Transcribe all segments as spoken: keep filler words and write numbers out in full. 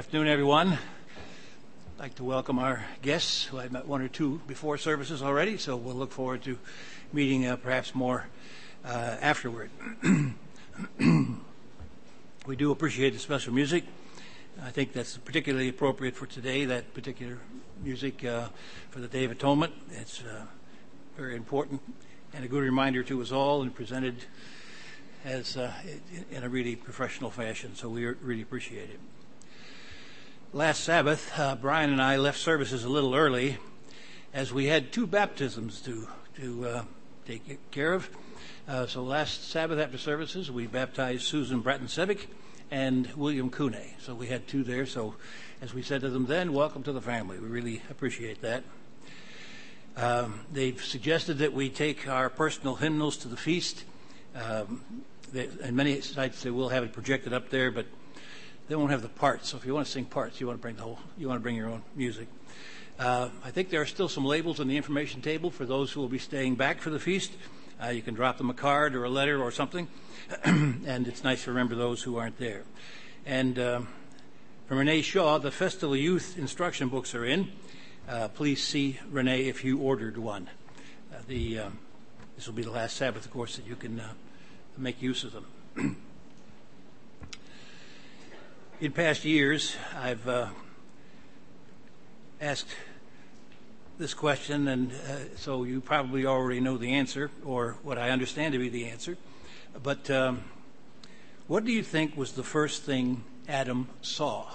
Afternoon, everyone. I'd like to welcome our guests who I've met one or two before services already, so we'll look forward to meeting uh, perhaps more uh, afterward. We do appreciate the special music. I think that's particularly appropriate for today, that particular music uh, for the Day of Atonement. It's uh, very important and a good reminder to us all, and presented as uh, in a really professional fashion, so we really appreciate it. Last Sabbath, uh, Brian and I left services a little early as we had two baptisms to to uh, take care of. Uh, so last Sabbath after services, we baptized Susan Bratton-Sevick and William Cooney. So we had two there. So as we said to them then, welcome to the family. We really appreciate that. Um, they've suggested that we take our personal hymnals to the feast. Um, they, and many sites they will have it projected up there, but they won't have the parts. So if you want to sing parts, you want to bring the whole, you want to bring your own music. Uh, I think there are still some labels on the information table for those who will be staying back for the feast. Uh, you can drop them a card or a letter or something, and it's nice to remember those who aren't there. And uh, from Renee Shaw, the Festival Youth instruction books are in. Uh, please see Renee if you ordered one. Uh, the um, this will be the last Sabbath, of course, that you can uh, make use of them. In past years, I've uh, asked this question, and uh, so you probably already know the answer, or what I understand to be the answer. But um, what do you think was the first thing Adam saw?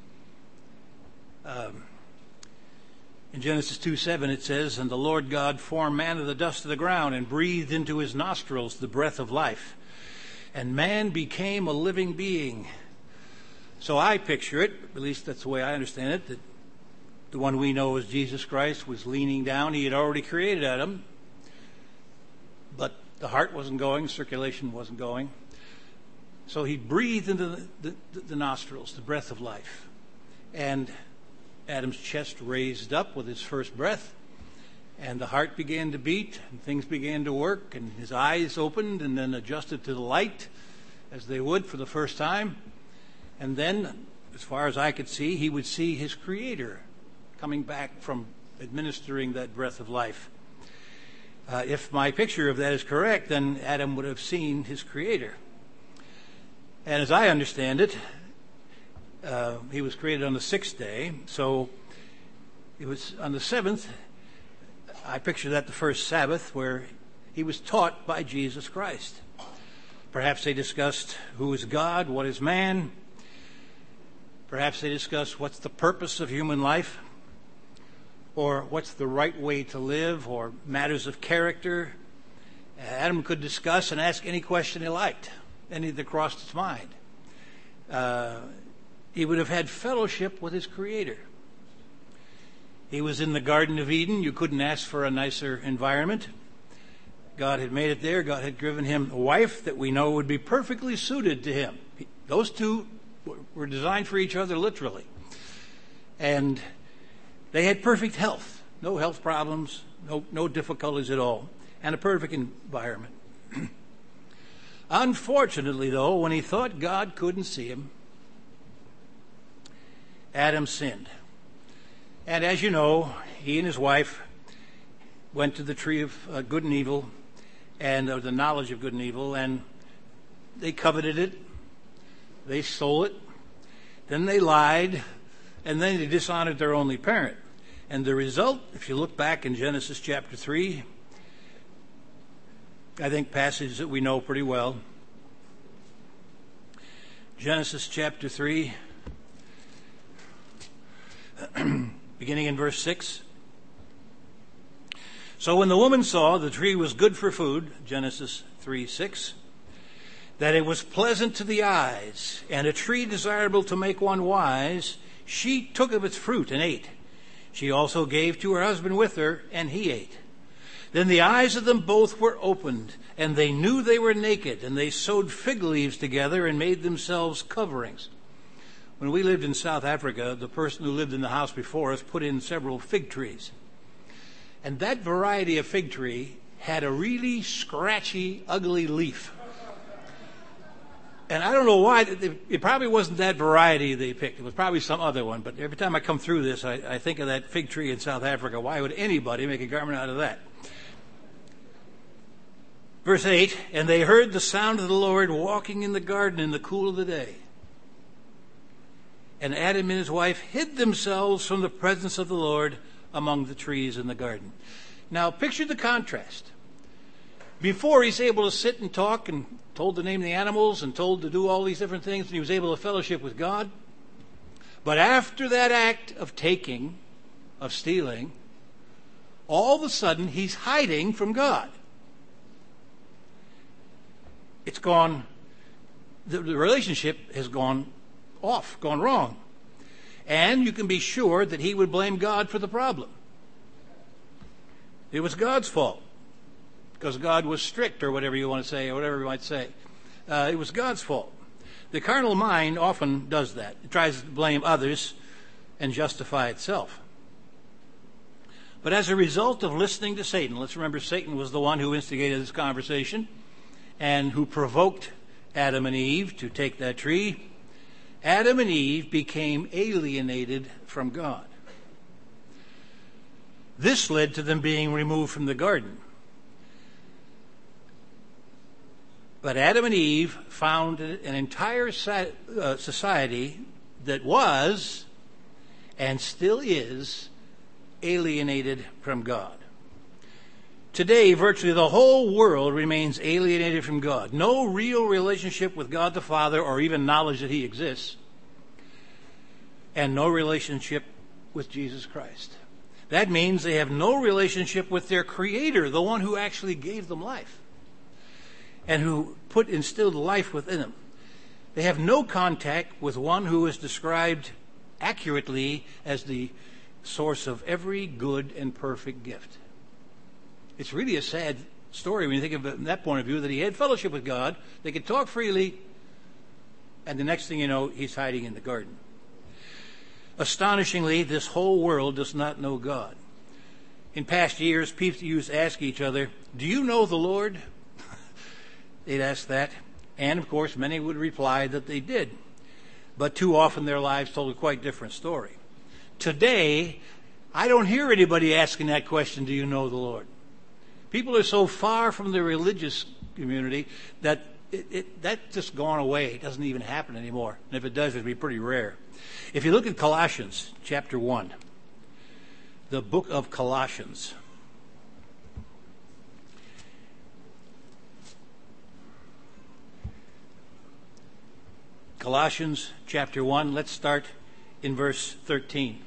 Um, in Genesis two seven it says, "And the Lord God formed man of the dust of the ground and breathed into his nostrils the breath of life. And man became a living being." So I picture it, at least that's the way I understand it, that the one we know as Jesus Christ was leaning down. He had already created Adam, but the heart wasn't going, circulation wasn't going. So he breathed into the, the, the nostrils, the breath of life. And Adam's chest raised up with his first breath, and the heart began to beat, and things began to work, and his eyes opened and then adjusted to the light, as they would for the first time. And then, as far as I could see, he would see his Creator coming back from administering that breath of life. Uh, if my picture of that is correct, then Adam would have seen his Creator. And as I understand it, uh, he was created on the sixth day. So it was on the seventh, I picture that the first Sabbath, where he was taught by Jesus Christ. Perhaps they discussed who is God, what is man. Perhaps they discuss what's the purpose of human life, or what's the right way to live, or matters of character. Adam could discuss and ask any question he liked, any that crossed his mind. Uh, he would have had fellowship with his Creator. He was in the Garden of Eden. You couldn't ask for a nicer environment. God had made it there. God had given him a wife that we know would be perfectly suited to him. Those two were designed for each other, literally. And they had perfect health, no health problems, no, no difficulties at all, and a perfect environment. Unfortunately, though, when he thought God couldn't see him, Adam sinned. And as you know, he and his wife went to the tree of uh, good and evil, and uh, the knowledge of good and evil, and they coveted it. They stole it, then they lied, and then they dishonored their only parent. And the result, if you look back in Genesis chapter three, I think passage that we know pretty well. Genesis chapter three, beginning in verse six. "So when the woman saw the tree was good for food," Genesis three six, "that it was pleasant to the eyes, and a tree desirable to make one wise, she took of its fruit and ate. She also gave to her husband with her, and he ate. Then the eyes of them both were opened, and they knew they were naked, and they sewed fig leaves together and made themselves coverings." When we lived in South Africa, the person who lived in the house before us put in several fig trees. And that variety of fig tree had a really scratchy, ugly leaf. And I don't know why. It probably wasn't that variety they picked. It was probably some other one. But every time I come through this, I, I think of that fig tree in South Africa. Why would anybody make a garment out of that? Verse eight, and they heard the sound of the Lord walking in the garden in the cool of the day. And Adam and his wife hid themselves from the presence of the Lord among the trees in the garden. Now, picture the contrast. Before, he's able to sit and talk and told to name the animals and told to do all these different things, and he was able to fellowship with God. But after that act of taking, of stealing, all of a sudden he's hiding from God. It's gone, the, the relationship has gone off, gone wrong. And you can be sure that he would blame God for the problem. It was God's fault, because God was strict, or whatever you want to say, or whatever you might say. Uh, it was God's fault. The carnal mind often does that. It tries to blame others and justify itself. But as a result of listening to Satan, let's remember Satan was the one who instigated this conversation and who provoked Adam and Eve to take that tree. Adam and Eve became alienated from God. This led to them being removed from the garden. But Adam and Eve found an entire society that was and still is alienated from God. Today, virtually the whole world remains alienated from God. No real relationship with God the Father, or even knowledge that he exists. And no relationship with Jesus Christ. That means they have no relationship with their Creator, the one who actually gave them life and who put instilled life within them. They have no contact with one who is described accurately as the source of every good and perfect gift. It's really a sad story when you think of it from that point of view, that he had fellowship with God, they could talk freely, and the next thing you know, he's hiding in the garden. Astonishingly, this whole world does not know God. In past years, people used to ask each other, do you know the Lord? They'd ask that. And, of course, many would reply that they did. But too often their lives told a quite different story. Today, I don't hear anybody asking that question, do you know the Lord? People are so far from the religious community that it, it, that's just gone away. It doesn't even happen anymore. And if it does, it'd be pretty rare. If you look at Colossians chapter one, the book of Colossians, Colossians chapter one, let's start in verse thirteen.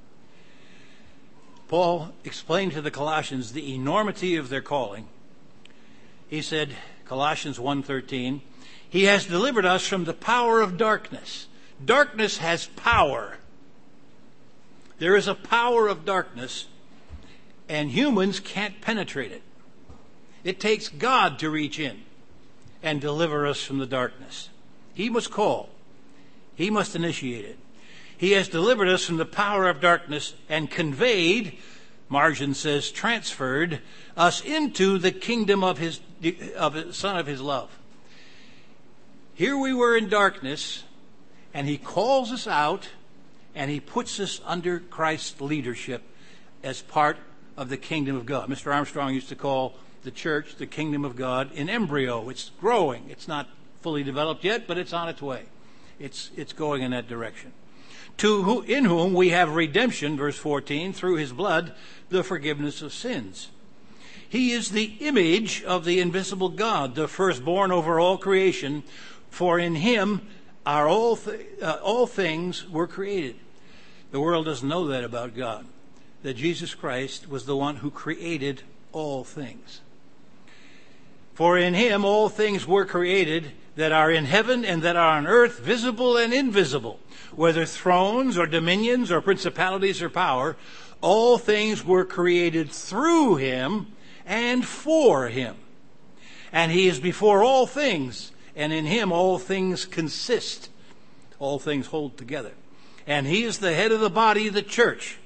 Paul explained to the Colossians the enormity of their calling. He said, Colossians one thirteen, he has delivered us from the power of darkness. Darkness has power. There is a power of darkness, and humans can't penetrate it. It takes God to reach in and deliver us from the darkness. He must call. He must initiate it. He has delivered us from the power of darkness and conveyed, margin says, transferred us into the kingdom of his, of the Son of his love. Here we were in darkness, and he calls us out, and he puts us under Christ's leadership as part of the kingdom of God. Mister Armstrong used to call the church the kingdom of God in embryo. It's growing. It's not fully developed yet, but it's on its way. It's, it's going in that direction. To who, in whom we have redemption, verse fourteen, through his blood, the forgiveness of sins. He is the image of the invisible God, the firstborn over all creation, for in him are all, th- uh, all things were created. The world doesn't know that about God, that Jesus Christ was the one who created all things. For in him all things were created that are in heaven and that are on earth, visible and invisible, whether thrones or dominions or principalities or power, all things were created through him and for him. And he is before all things, and in him all things consist. All things hold together. And he is the head of the body, the church.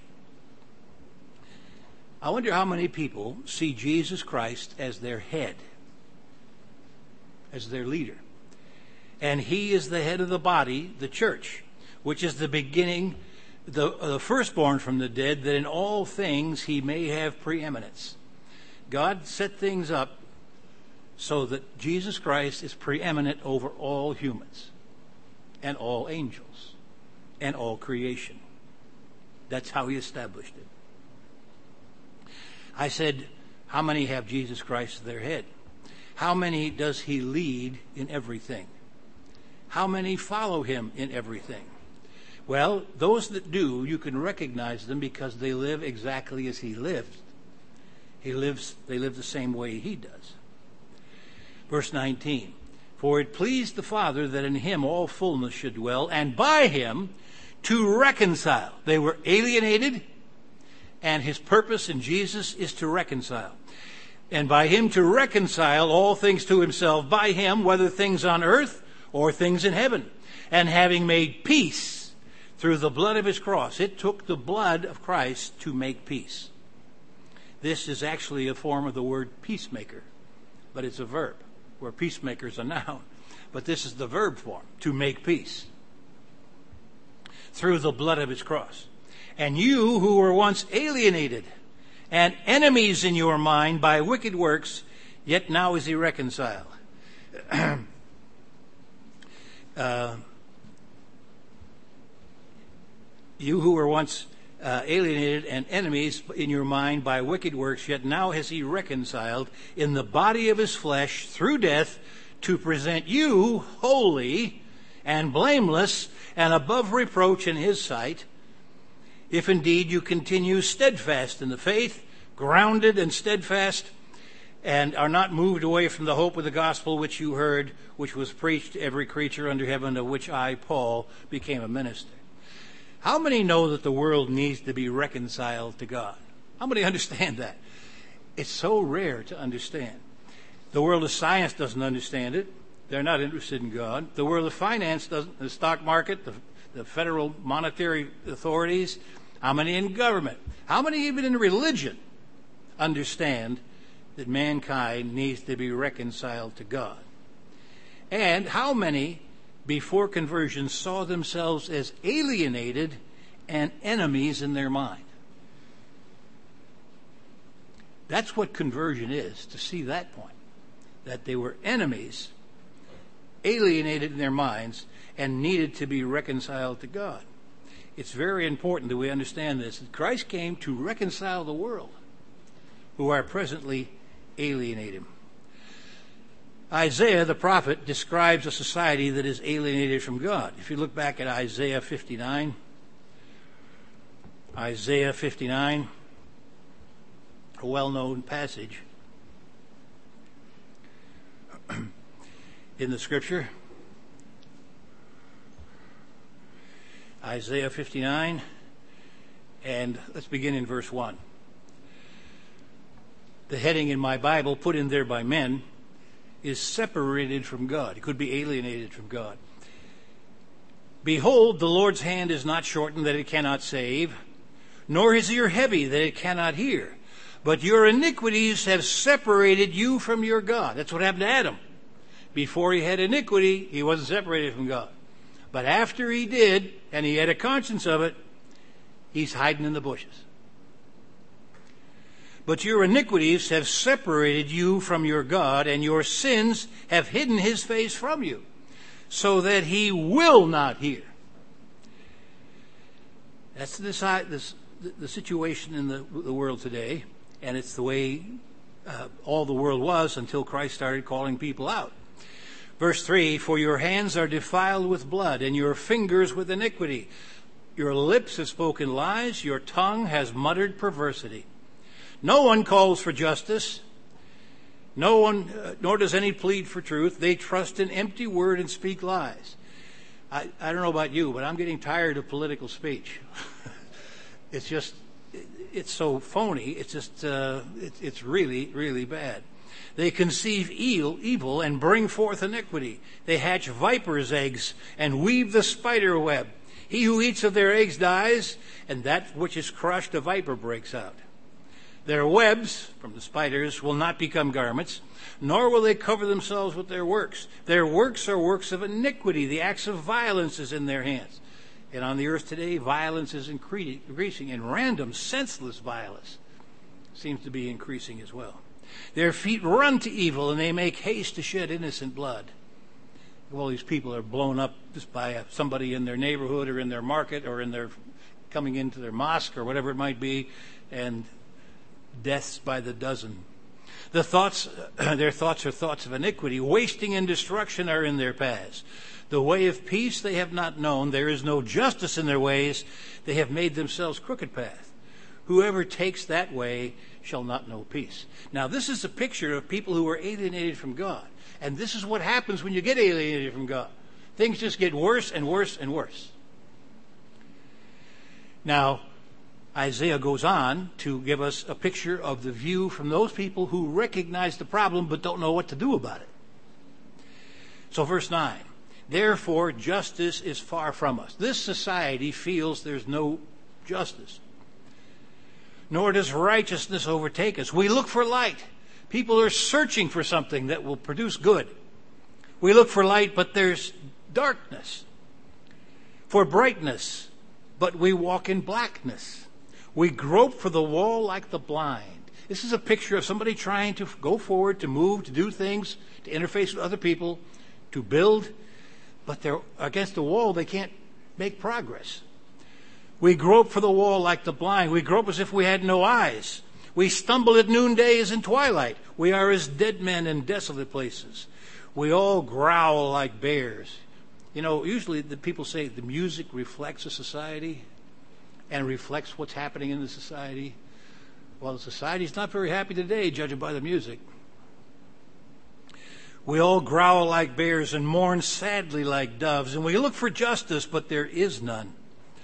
I wonder how many people see Jesus Christ as their head, as their leader. And he is the head of the body, the church, which is the beginning, the, uh, the firstborn from the dead, that in all things he may have preeminence. God set things up so that Jesus Christ is preeminent over all humans and all angels and all creation. That's how he established it. I said, how many have Jesus Christ as their head? How many does he lead in everything? How many follow him in everything? Well, those that do, you can recognize them because they live exactly as he lived. He lives, they live the same way he does. Verse nineteen, for it pleased the Father that in him all fullness should dwell, and by him to reconcile. They were alienated, and his purpose in Jesus is to reconcile. And by him to reconcile all things to himself, by him, whether things on earth or things in heaven, and having made peace through the blood of his cross. It took the blood of Christ to make peace. This is actually a form of the word peacemaker, but it's a verb, where peacemaker is a noun. But this is the verb form, to make peace, through the blood of his cross. And you who were once alienated and enemies in your mind by wicked works, yet now is he reconciled. uh, you who were once uh, alienated and enemies in your mind by wicked works, yet now has he reconciled in the body of his flesh through death, to present you holy and blameless and above reproach in his sight, if indeed you continue steadfast in the faith, grounded and steadfast, and are not moved away from the hope of the gospel which you heard, which was preached to every creature under heaven, of which I, Paul, became a minister. How many know that the world needs to be reconciled to God? How many understand that? It's so rare to understand. The world of science doesn't understand it. They're not interested in God. The world of finance doesn't, the stock market, the, the federal monetary authorities, how many in government, how many even in religion understand that mankind needs to be reconciled to God? And how many before conversion saw themselves as alienated and enemies in their mind? That's what conversion is, to see that point, that they were enemies, alienated in their minds, and needed to be reconciled to God. It's very important that we understand this. Christ came to reconcile the world who are presently alienated. Isaiah, the prophet, describes a society that is alienated from God. If you look back at Isaiah fifty-nine, Isaiah fifty-nine, a well-known passage in the scripture. Isaiah fifty-nine, and let's begin in verse one. The heading in my Bible, put in there by men, is separated from God. It could be alienated from God. Behold, the Lord's hand is not shortened that it cannot save, nor his ear heavy that it cannot hear. But your iniquities have separated you from your God. That's what happened to Adam. Before he had iniquity, he wasn't separated from God. But after he did, and he had a conscience of it, he's hiding in the bushes. But your iniquities have separated you from your God, and your sins have hidden his face from you, so that he will not hear. That's the, this, the situation in the, the world today, and it's the way uh, all the world was until Christ started calling people out. Verse three, for your hands are defiled with blood, and your fingers with iniquity. Your lips have spoken lies, your tongue has muttered perversity. No one calls for justice, no one, uh, nor does any plead for truth. They trust in empty word and speak lies. I, I don't know about you, but I'm getting tired of political speech. It's just, it's so phony. It's just, uh, it, it's really, really bad. They conceive evil, evil and bring forth iniquity. They hatch vipers' eggs and weave the spider web. He who eats of their eggs dies, and that which is crushed, a viper breaks out. Their webs, from the spiders, will not become garments, nor will they cover themselves with their works. Their works are works of iniquity. The acts of violence is in their hands. And on the earth today, violence is increasing, and random, senseless violence seems to be increasing as well. Their feet run to evil, and they make haste to shed innocent blood. All these people are blown up just by somebody in their neighborhood or in their market or in their coming into their mosque or whatever it might be, and deaths by the dozen. The thoughts, their thoughts are thoughts of iniquity. Wasting and destruction are in their paths. The way of peace they have not known. There is no justice in their ways. They have made themselves crooked path. Whoever takes that way shall not know peace. Now, this is a picture of people who are alienated from God. And this is what happens when you get alienated from God. Things just get worse and worse and worse. Now, Isaiah goes on to give us a picture of the view from those people who recognize the problem but don't know what to do about it. So verse nine, therefore justice is far from us. This society feels there's no justice, nor does righteousness overtake us. We look for light. People are searching for something that will produce good. We look for light, but there's darkness. For brightness, but we walk in blackness. We grope for the wall like the blind. This is a picture of somebody trying to go forward, to move, to do things, to interface with other people, to build, but they're against the wall. They can't make progress. We grope for the wall like the blind. We grope as if we had no eyes. We stumble at noonday as in twilight. We are as dead men in desolate places. We all growl like bears. You know, usually the people say the music reflects a society and reflects what's happening in the society. Well, the society's not very happy today, judging by the music. We all growl like bears and mourn sadly like doves, and we look for justice, but there is none.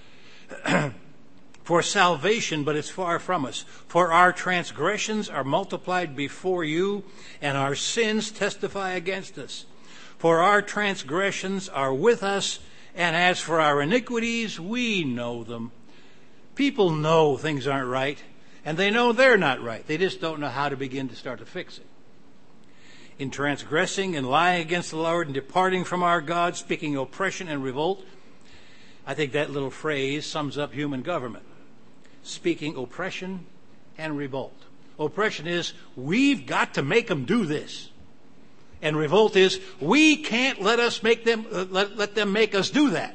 For salvation, but it's far from us. For our transgressions are multiplied before you, and our sins testify against us. For our transgressions are with us, and as for our iniquities, we know them. People know things aren't right, and they know they're not right. They just don't know how to begin to start to fix it. In transgressing and lying against the Lord and departing from our God, speaking oppression and revolt. I think that little phrase sums up human government. Speaking oppression and revolt. Oppression is, we've got to make them do this. And revolt is, we can't let us make them uh, let, let them make us do that.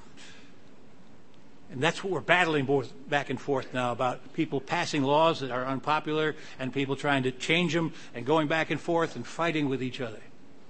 And that's what we're battling both back and forth now, about people passing laws that are unpopular and people trying to change them and going back and forth and fighting with each other.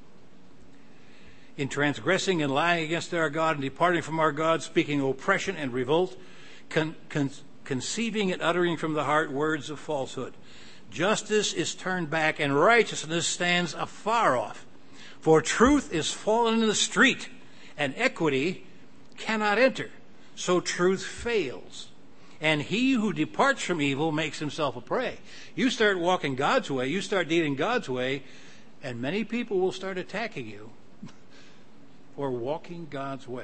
In transgressing and lying against our God and departing from our God, speaking oppression and revolt, con, con, conceiving and uttering from the heart words of falsehood. Justice is turned back and righteousness stands afar off. For truth is fallen in the street and equity cannot enter. So truth fails. And he who departs from evil makes himself a prey. You start walking God's way, you start dealing God's way, and many people will start attacking you for walking God's way.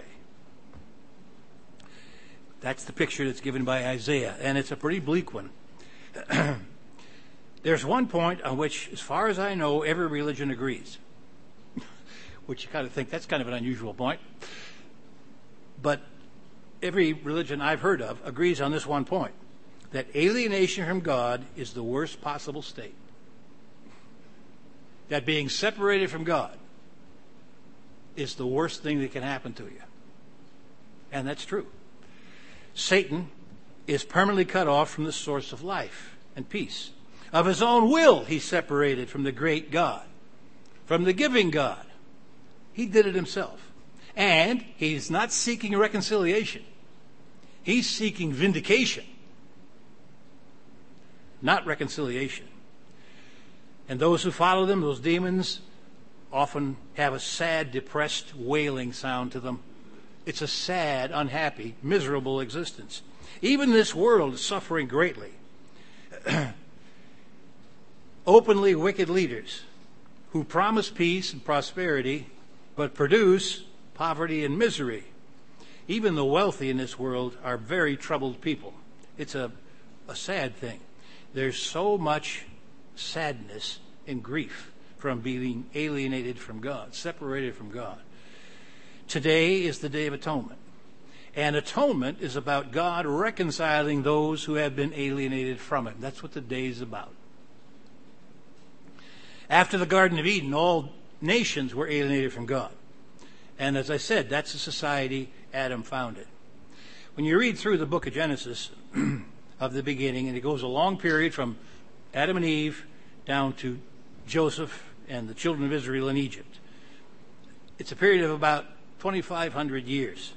That's the picture that's given by Isaiah, and it's a pretty bleak one. There's one point on which, as far as I know, every religion agrees. Which you kind of think, that's kind of an unusual point. But every religion I've heard of agrees on this one point, that alienation from God is the worst possible state. That being separated from God is the worst thing that can happen to you. And that's true. Satan is permanently cut off from the source of life and peace. Of his own will, he's separated from the great God, from the giving God. He did it himself. And he's not seeking reconciliation. He's seeking vindication, not reconciliation. And those who follow them, those demons, often have a sad, depressed, wailing sound to them. It's a sad, unhappy, miserable existence. Even this world is suffering greatly. Openly wicked leaders who promise peace and prosperity, but produce poverty and misery. Even the wealthy in this world are very troubled people. It's a, a sad thing. There's so much sadness and grief from being alienated from God, separated from God. Today is the Day of Atonement. And atonement is about God reconciling those who have been alienated from him. That's what the day is about. After the Garden of Eden, all nations were alienated from God. And as I said, that's the society Adam founded. When you read through the book of Genesis of the beginning, and it goes a long period from Adam and Eve down to Joseph and the children of Israel in Egypt. It's a period of about twenty-five hundred years.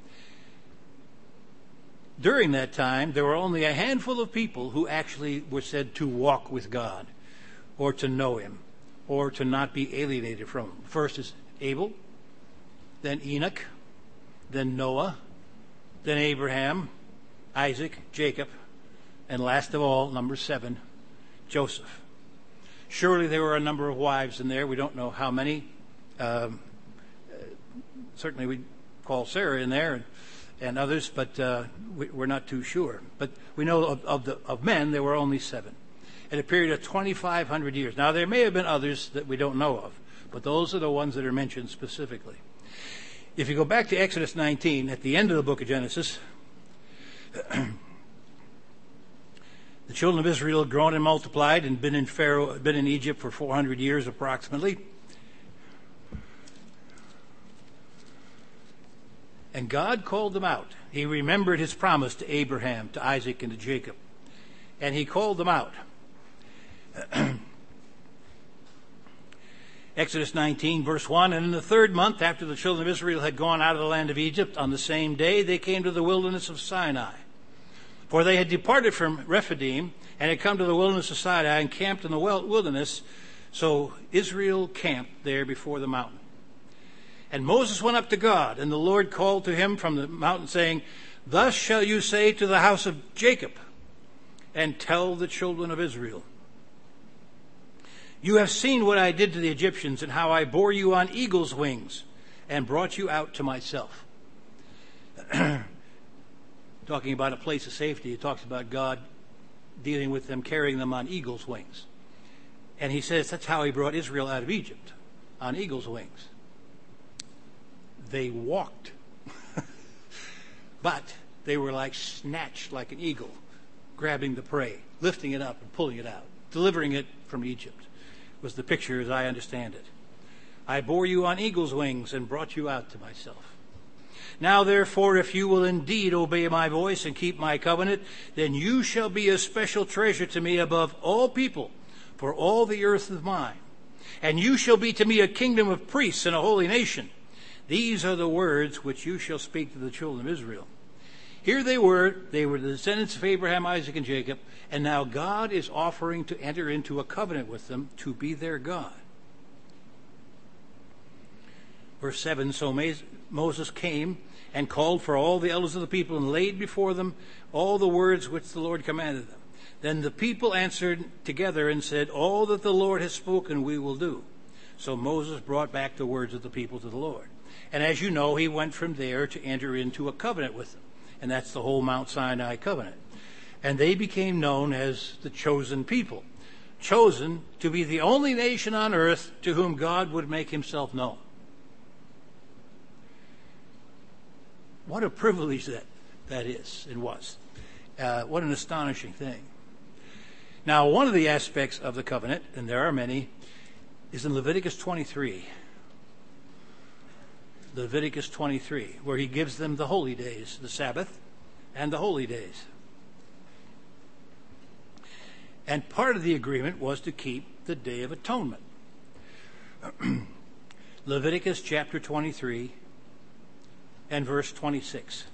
During that time, there were only a handful of people who actually were said to walk with God, or to know him, or to not be alienated from him. First is Abel, then Enoch, then Noah, then Abraham, Isaac, Jacob, and last of all, number seven, Joseph. Surely there were a number of wives in there. We don't know how many. Um, certainly we call Sarah in there and, and others, but uh, we, we're not too sure. But we know of, of, the, of men, there were only seven. In a period of twenty-five hundred years. Now, there may have been others that we don't know of, but those are the ones that are mentioned specifically. If you go back to Exodus nineteen, at the end of the book of Genesis, the children of Israel had grown and multiplied and been in Pharaoh, been in Egypt for four hundred years approximately. And God called them out. He remembered his promise to Abraham, to Isaac, and to Jacob. And he called them out. Exodus nineteen, verse one, and in the third month after the children of Israel had gone out of the land of Egypt, on the same day they came to the wilderness of Sinai. For they had departed from Rephidim and had come to the wilderness of Sinai and camped in the wilderness. So Israel camped there before the mountain. And Moses went up to God, and the Lord called to him from the mountain, saying, Thus shall you say to the house of Jacob, and tell the children of Israel, You have seen what I did to the Egyptians, and how I bore you on eagle's wings, and brought you out to myself. Talking about a place of safety, it talks about God dealing with them, carrying them on eagle's wings. And he says that's how he brought Israel out of Egypt, on eagle's wings. They walked. But they were like snatched like an eagle, grabbing the prey, lifting it up and pulling it out, delivering it from Egypt, was the picture as I understand it. I bore you on eagle's wings and brought you out to myself. Now, therefore, if you will indeed obey my voice and keep my covenant, then you shall be a special treasure to me above all people, for all the earth is mine. And you shall be to me a kingdom of priests and a holy nation. These are the words which you shall speak to the children of Israel. Here they were. They were the descendants of Abraham, Isaac, and Jacob. And now God is offering to enter into a covenant with them to be their God. Verse seven, so Moses came and called for all the elders of the people and laid before them all the words which the Lord commanded them. Then the people answered together and said, All that the Lord has spoken we will do. So Moses brought back the words of the people to the Lord. And as you know, he went from there to enter into a covenant with them. And that's the whole Mount Sinai covenant. And they became known as the chosen people, chosen to be the only nation on earth to whom God would make himself known. What a privilege that that is and was. Uh, what an astonishing thing. Now, one of the aspects of the covenant, and there are many, is in Leviticus twenty-three. Leviticus twenty-three, where he gives them the holy days, the Sabbath, and the holy days. And part of the agreement was to keep the Day of Atonement. Leviticus chapter twenty-three and verse twenty-six.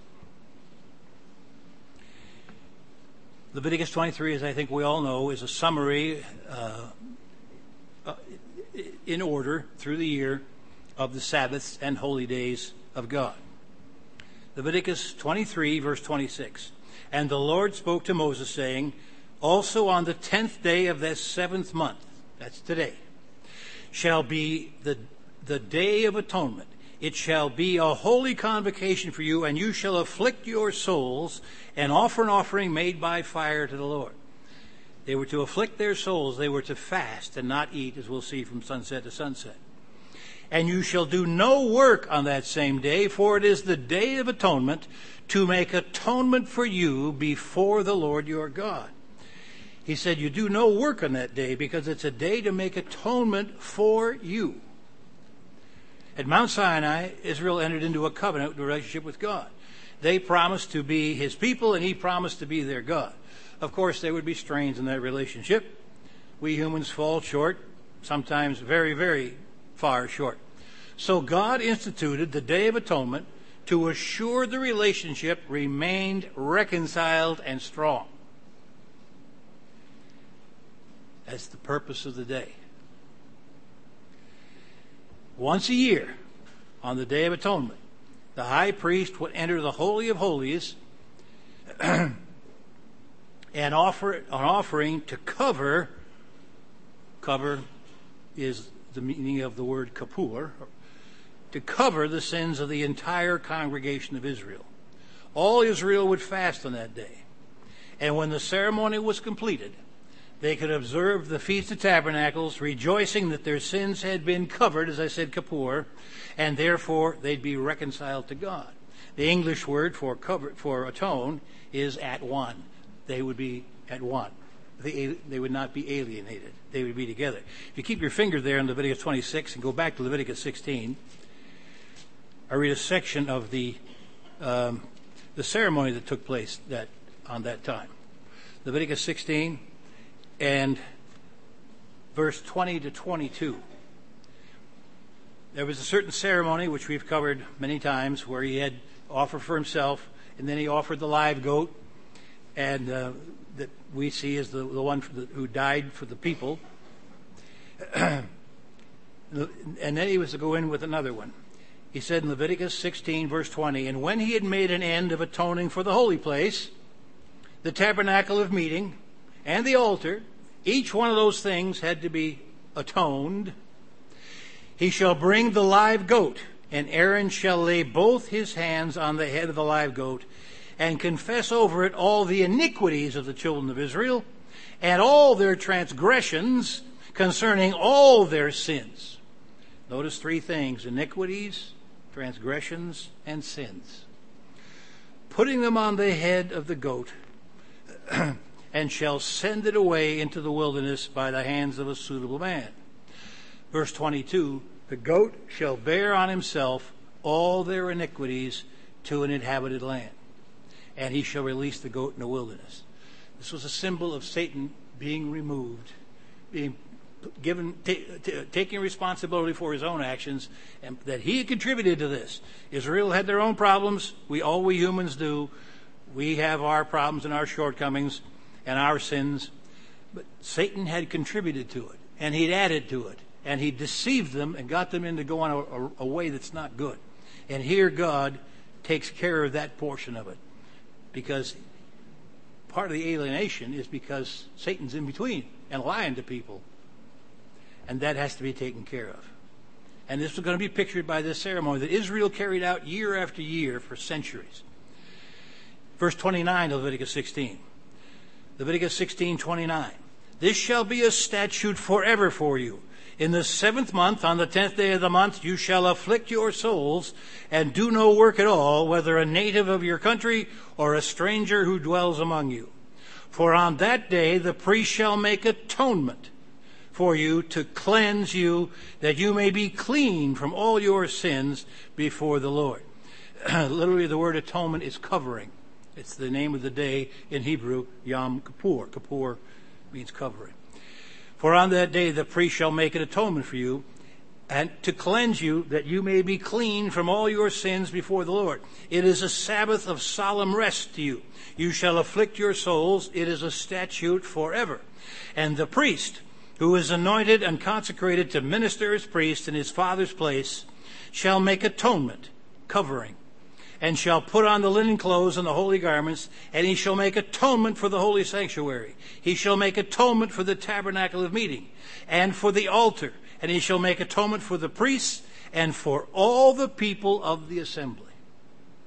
Leviticus twenty-three, as I think we all know, is a summary uh, uh, in order through the year of the Sabbaths and holy days of God. Leviticus twenty-three, verse twenty-six. And the Lord spoke to Moses, saying, Also on the tenth day of this seventh month, that's today, shall be the, the day of atonement. It shall be a holy convocation for you, and you shall afflict your souls and offer an offering made by fire to the Lord. They were to afflict their souls. They were to fast and not eat, as we'll see from sunset to sunset. And you shall do no work on that same day, for it is the day of atonement, to make atonement for you before the Lord your God. He said you do no work on that day because it's a day to make atonement for you. At Mount Sinai, Israel entered into a covenant relationship with God. They promised to be his people, and he promised to be their God. Of course, there would be strains in that relationship. We humans fall short, sometimes very, very far short. So God instituted the Day of Atonement to assure the relationship remained reconciled and strong. That's the purpose of the day. Once a year, on the Day of Atonement, the high priest would enter the Holy of Holies and offer an offering to cover, cover is the meaning of the word kapur, to cover the sins of the entire congregation of Israel. All Israel would fast on that day. And when the ceremony was completed, they could observe the Feast of Tabernacles, rejoicing that their sins had been covered, as I said, kapur, and therefore they'd be reconciled to God. The English word for cover, for atone is at one. They would be at one. They, they would not be alienated. They would be together. If you keep your finger there in Leviticus twenty-six and go back to Leviticus sixteen, I read a section of the um, the ceremony that took place that on that time. Leviticus sixteen and verse twenty to twenty-two. There was a certain ceremony which we've covered many times where he had offered for himself, and then he offered the live goat, and uh, that we see as the, the one for the, who died for the people. And then he was to go in with another one. He said in Leviticus sixteen, verse twenty, and when he had made an end of atoning for the holy place, the tabernacle of meeting, and the altar, each one of those things had to be atoned. He shall bring the live goat, and Aaron shall lay both his hands on the head of the live goat, and confess over it all the iniquities of the children of Israel, and all their transgressions concerning all their sins. Notice three things: iniquities, transgressions, and sins. Putting them on the head of the goat, and shall send it away into the wilderness by the hands of a suitable man. Verse twenty-two, the goat shall bear on himself all their iniquities to an inhabited land, and he shall release the goat in the wilderness. This was a symbol of Satan being removed, being given, t- t- taking responsibility for his own actions, and that he had contributed to this. Israel had their own problems. We, all we humans do. We have our problems and our shortcomings and our sins, but Satan had contributed to it, and he'd added to it, and he deceived them and got them into going a, a, a way that's not good. And here God takes care of that portion of it, because part of the alienation is because Satan's in between and lying to people, and that has to be taken care of. And this was going to be pictured by this ceremony that Israel carried out year after year for centuries. Verse twenty-nine of Leviticus sixteen. Leviticus sixteen twenty-nine. This shall be a statute forever for you. In the seventh month, on the tenth day of the month, you shall afflict your souls and do no work at all, whether a native of your country or a stranger who dwells among you. For on that day the priest shall make atonement for you to cleanse you, that you may be clean from all your sins before the Lord. Literally, the word atonement is covering. It's the name of the day in Hebrew, Yom Kippur. Kippur means covering. For on that day the priest shall make an atonement for you, and to cleanse you, that you may be clean from all your sins before the Lord. It is a Sabbath of solemn rest to you. You shall afflict your souls. It is a statute forever. And the priest, who is anointed and consecrated to minister as priest in his father's place, shall make atonement, covering, and shall put on the linen clothes and the holy garments, and he shall make atonement for the holy sanctuary. He shall make atonement for the tabernacle of meeting, and for the altar, and he shall make atonement for the priests, and for all the people of the assembly.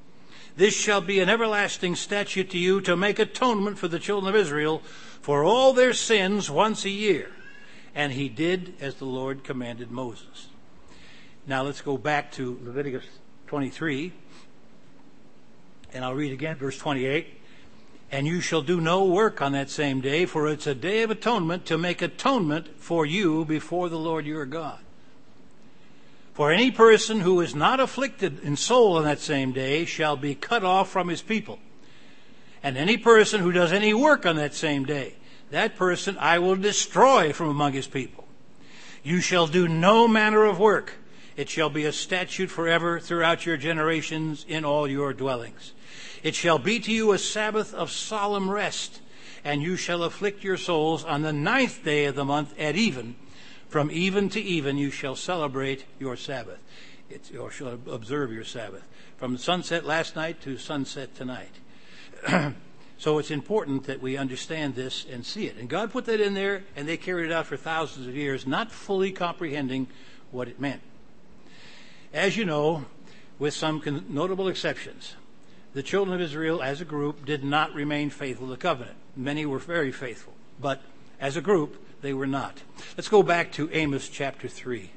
This shall be an everlasting statute to you, to make atonement for the children of Israel for all their sins once a year. And he did as the Lord commanded Moses. Now let's go back to Leviticus twenty-three. And I'll read again, verse twenty-eight. And you shall do no work on that same day, for it's a day of atonement, to make atonement for you before the Lord your God. For any person who is not afflicted in soul on that same day shall be cut off from his people. And any person who does any work on that same day, that person I will destroy from among his people. You shall do no manner of work. It shall be a statute forever throughout your generations in all your dwellings. It shall be to you a Sabbath of solemn rest, and you shall afflict your souls on the ninth day of the month at even. From even to even you shall celebrate your Sabbath. It's, or shall observe your Sabbath. From sunset last night to sunset tonight. So it's important that we understand this and see it. And God put that in there, and they carried it out for thousands of years, not fully comprehending what it meant. As you know, with some notable exceptions, the children of Israel as a group did not remain faithful to the covenant. Many were very faithful, but as a group, they were not. Let's go back to Amos chapter three.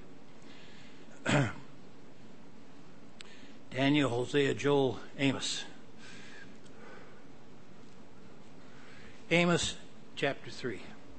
Daniel, Hosea, Joel, Amos. Amos chapter three.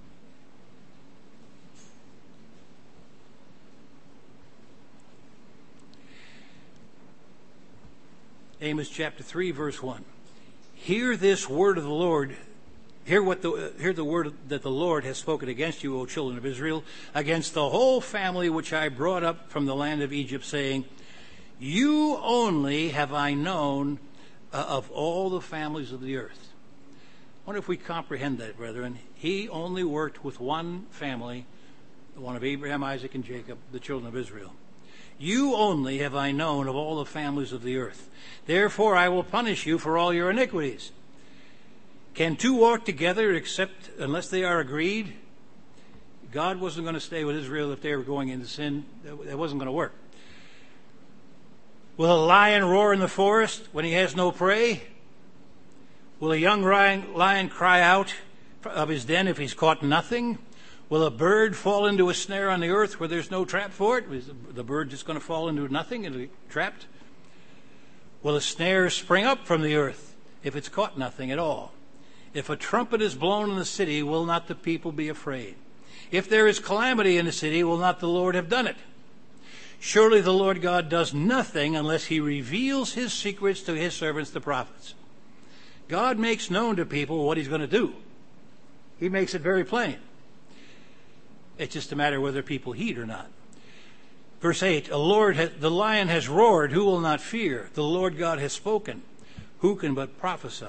Amos chapter three, verse one. Hear this word of the Lord. Hear what the hear the word that the Lord has spoken against you, O children of Israel, against the whole family which I brought up from the land of Egypt, saying, you only have I known uh, of all the families of the earth. I wonder if we comprehend that, brethren. He only worked with one family, the one of Abraham, Isaac, and Jacob, the children of Israel. You only have I known of all the families of the earth. Therefore I will punish you for all your iniquities. Can two walk together except unless they are agreed? God wasn't going to stay with Israel if they were going into sin. That wasn't going to work. Will a lion roar in the forest when he has no prey? Will a young lion cry out of his den if he's caught nothing? Will a bird fall into a snare on the earth where there's no trap for it? Is the bird just going to fall into nothing and be trapped? Will a snare spring up from the earth if it's caught nothing at all? If a trumpet is blown in the city, will not the people be afraid? If there is calamity in the city, will not the Lord have done it? Surely the Lord God does nothing unless he reveals his secrets to his servants, the prophets. God makes known to people what he's going to do. He makes it very plain. It's just a matter of whether people heed or not. Verse eight, the Lord has, the lion has roared, who will not fear? The Lord God has spoken, who can but prophesy?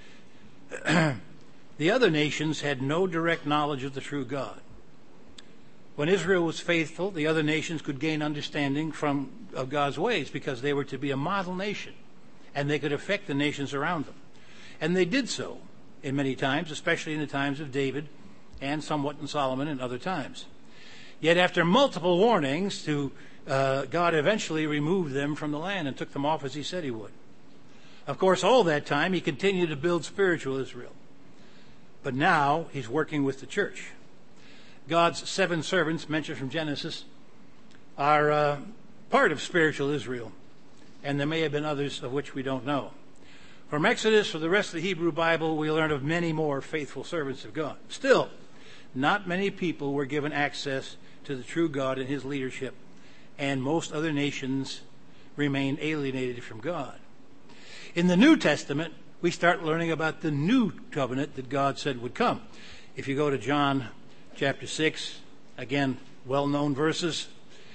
The other nations had no direct knowledge of the true God. When Israel was faithful, the other nations could gain understanding from of God's ways because they were to be a model nation, and they could affect the nations around them. And they did so in many times, especially in the times of David and somewhat in Solomon and other times. Yet after multiple warnings, to uh, God eventually removed them from the land and took them off as he said he would. Of course, all that time he continued to build spiritual Israel. But now he's working with the church. God's seven servants mentioned from Genesis are uh, part of spiritual Israel, and there may have been others of which we don't know. From Exodus or the rest of the Hebrew Bible, we learn of many more faithful servants of God. Still, not many people were given access to the true God and his leadership, and most other nations remain alienated from God. In the New Testament, we start learning about the new covenant that God said would come. If you go to John chapter six, again, well-known verses.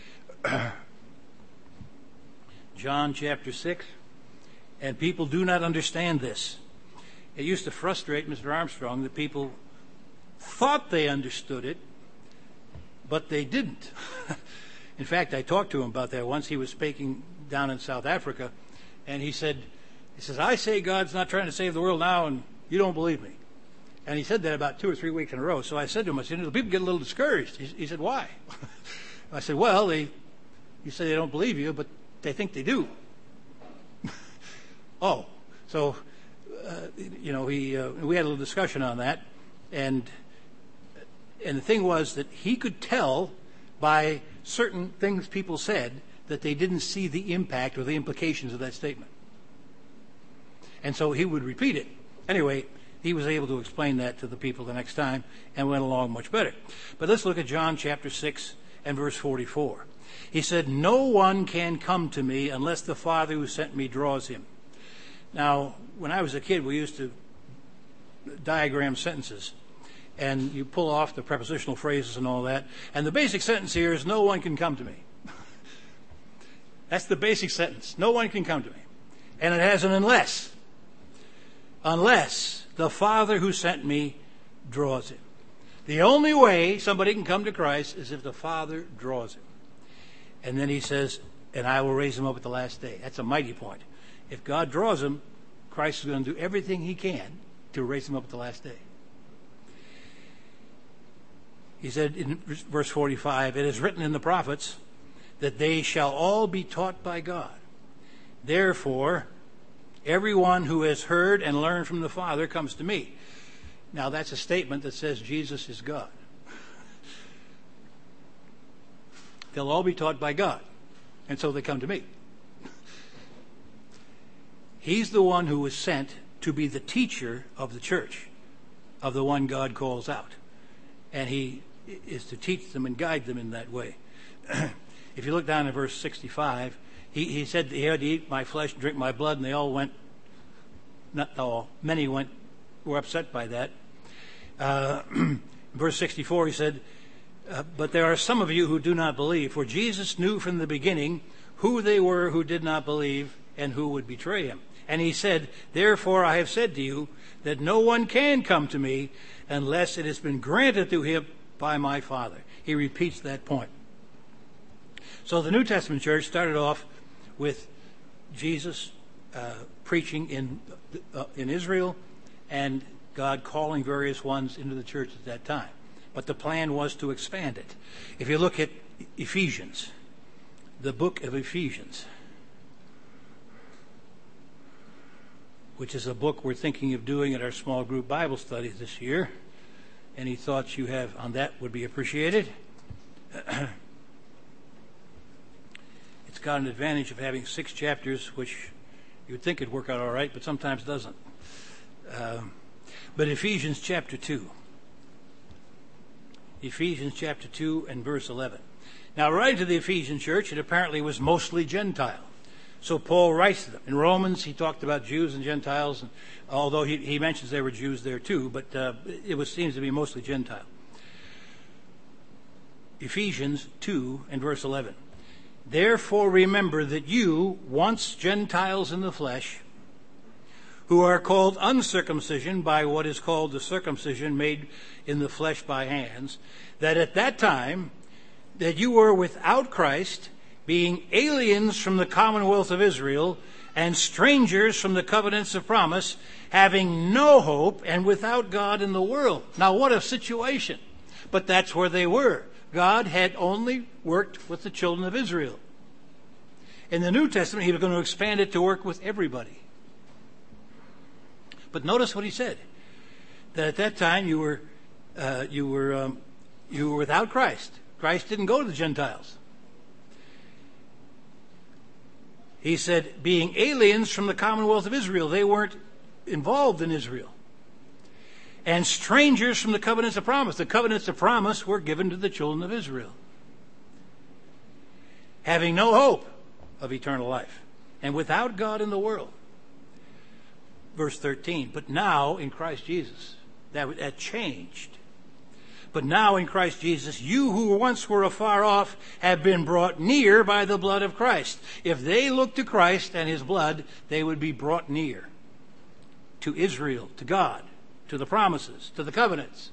John chapter six. And people do not understand this. It used to frustrate Mister Armstrong that people thought they understood it, but they didn't. In fact, I talked to him about that once. He was speaking down in South Africa, and he said, he says, I say God's not trying to save the world now, and you don't believe me. And he said that about two or three weeks in a row. So I said to him, I said, the people get a little discouraged. He, he said, why? I said, well, they, you say they don't believe you, but they think they do. Oh, So, uh, you know, he uh, we had a little discussion on that, and and the thing was that he could tell by certain things people said that they didn't see the impact or the implications of that statement. And so he would repeat it. Anyway, he was able to explain that to the people the next time and went along much better. But let's look at John chapter six and verse forty-four. He said, "No one can come to me unless the Father who sent me draws him." Now, when I was a kid, we used to diagram sentences. And you pull off the prepositional phrases and all that. And the basic sentence here is, no one can come to me. That's the basic sentence. No one can come to me. And it has an unless. Unless the Father who sent me draws him. The only way somebody can come to Christ is if the Father draws him. And then he says, and I will raise him up at the last day. That's a mighty point. If God draws him, Christ is going to do everything he can to raise him up at the last day. He said in verse forty-five, "It is written in the prophets that they shall all be taught by God. Therefore, everyone who has heard and learned from the Father comes to me." Now, that's a statement that says Jesus is God. They'll all be taught by God, and so they come to me. He's the one who was sent to be the teacher of the church, of the one God calls out. And he is to teach them and guide them in that way. If you look down at verse sixty-five, he, he said he had to eat my flesh and drink my blood, and they all went, not all, many went, were upset by that. Uh, verse sixty-four, he said, uh, "But there are some of you who do not believe, for Jesus knew from the beginning who they were who did not believe and who would betray him. And he said, therefore I have said to you that no one can come to me unless it has been granted to him by my Father." He repeats that point. So the New Testament church started off with Jesus uh, preaching in uh, in Israel and God calling various ones into the church at that time. But the plan was to expand it. If you look at Ephesians, the book of Ephesians, which is a book we're thinking of doing at our small group Bible studies this year. Any thoughts you have on that would be appreciated. It's got an advantage of having six chapters, which you would think would work out all right, but sometimes doesn't. Um, but Ephesians chapter two. Ephesians chapter two and verse eleven. Now, writing to the Ephesian church, it apparently was mostly Gentile. So Paul writes to them. In Romans, he talked about Jews and Gentiles, and although he, he mentions there were Jews there too, but uh, it was, seems to be mostly Gentile. Ephesians two and verse eleven. "Therefore remember that you, once Gentiles in the flesh, who are called uncircumcision by what is called the circumcision made in the flesh by hands, that at that time that you were without Christ, being aliens from the commonwealth of Israel, and strangers from the covenants of promise, having no hope and without God in the world." Now, what a situation. But that's where they were. God had only worked with the children of Israel. In the New Testament, he was going to expand it to work with everybody. But notice what he said. That at that time you were uh, you were um, you were without Christ. Christ didn't go to the Gentiles. He said, being aliens from the commonwealth of Israel. They weren't involved in Israel. And strangers from the covenants of promise. The covenants of promise were given to the children of Israel. Having no hope of eternal life. And without God in the world. Verse thirteen. But now in Christ Jesus. That, that changed. But now in Christ Jesus, you who once were afar off have been brought near by the blood of Christ. If they looked to Christ and his blood, they would be brought near to Israel, to God, to the promises, to the covenants.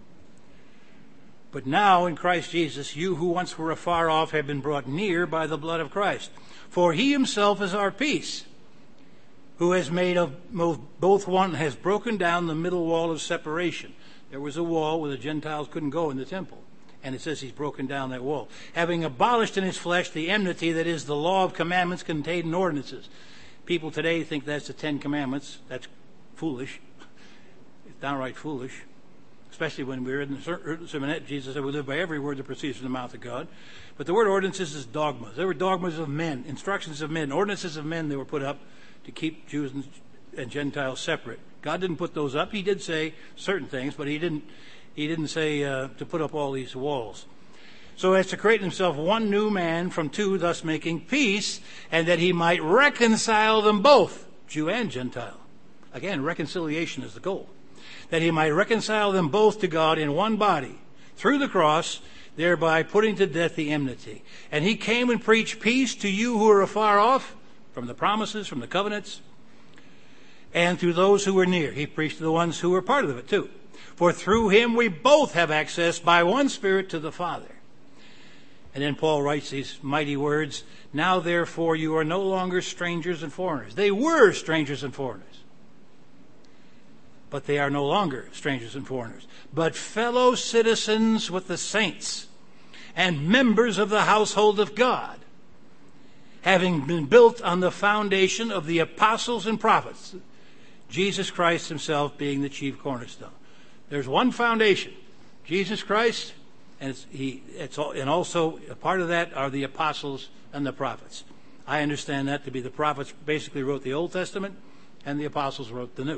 But now in Christ Jesus, you who once were afar off have been brought near by the blood of Christ. For he himself is our peace, who has made of both one, has broken down the middle wall of separation. There was a wall where the Gentiles couldn't go in the temple. And it says he's broken down that wall. Having abolished in his flesh the enmity that is the law of commandments contained in ordinances. People today think that's the Ten Commandments. That's foolish. It's downright foolish. Especially when we were in the sermonette, Jesus said we live by every word that proceeds from the mouth of God. But the word ordinances is dogmas. They were dogmas of men, instructions of men, ordinances of men. They were put up to keep Jews and, and Gentiles separate. God didn't put those up. He did say certain things, but he didn't. He didn't say uh, to put up all these walls. So as to create in himself one new man from two, thus making peace, and that he might reconcile them both, Jew and Gentile. Again, reconciliation is the goal. That he might reconcile them both to God in one body, through the cross, thereby putting to death the enmity. And he came and preached peace to you who are afar off, from the promises, from the covenants, and through those who were near. He preached to the ones who were part of it too. For through him we both have access by one Spirit to the Father. And then Paul writes these mighty words, now therefore you are no longer strangers and foreigners. They were strangers and foreigners. But they are no longer strangers and foreigners, but fellow citizens with the saints and members of the household of God, having been built on the foundation of the apostles and prophets, Jesus Christ himself being the chief cornerstone. There's one foundation, Jesus Christ, and it's, he, it's all, and also a part of that are the apostles and the prophets. I understand that to be the prophets basically wrote the Old Testament, and the apostles wrote the New.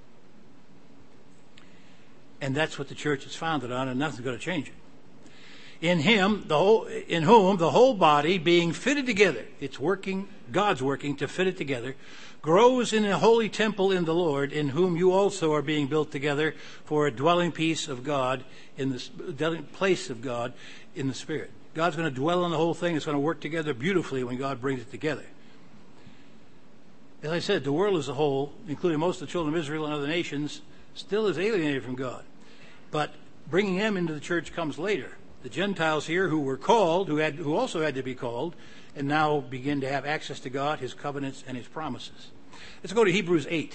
And that's what the church is founded on, and nothing's going to change it. In him, the whole, in whom the whole body, being fitted together, it's working, God's working to fit it together, grows in a holy temple in the Lord, in whom you also are being built together for a dwelling place of God in the dwelling place of God in the Spirit. God's going to dwell on the whole thing. It's going to work together beautifully when God brings it together. As I said, the world as a whole, including most of the children of Israel and other nations, still is alienated from God. But bringing them into the church comes later. The Gentiles here who were called, who had, who also had to be called, and now begin to have access to God, his covenants, and his promises. Let's go to Hebrews eight.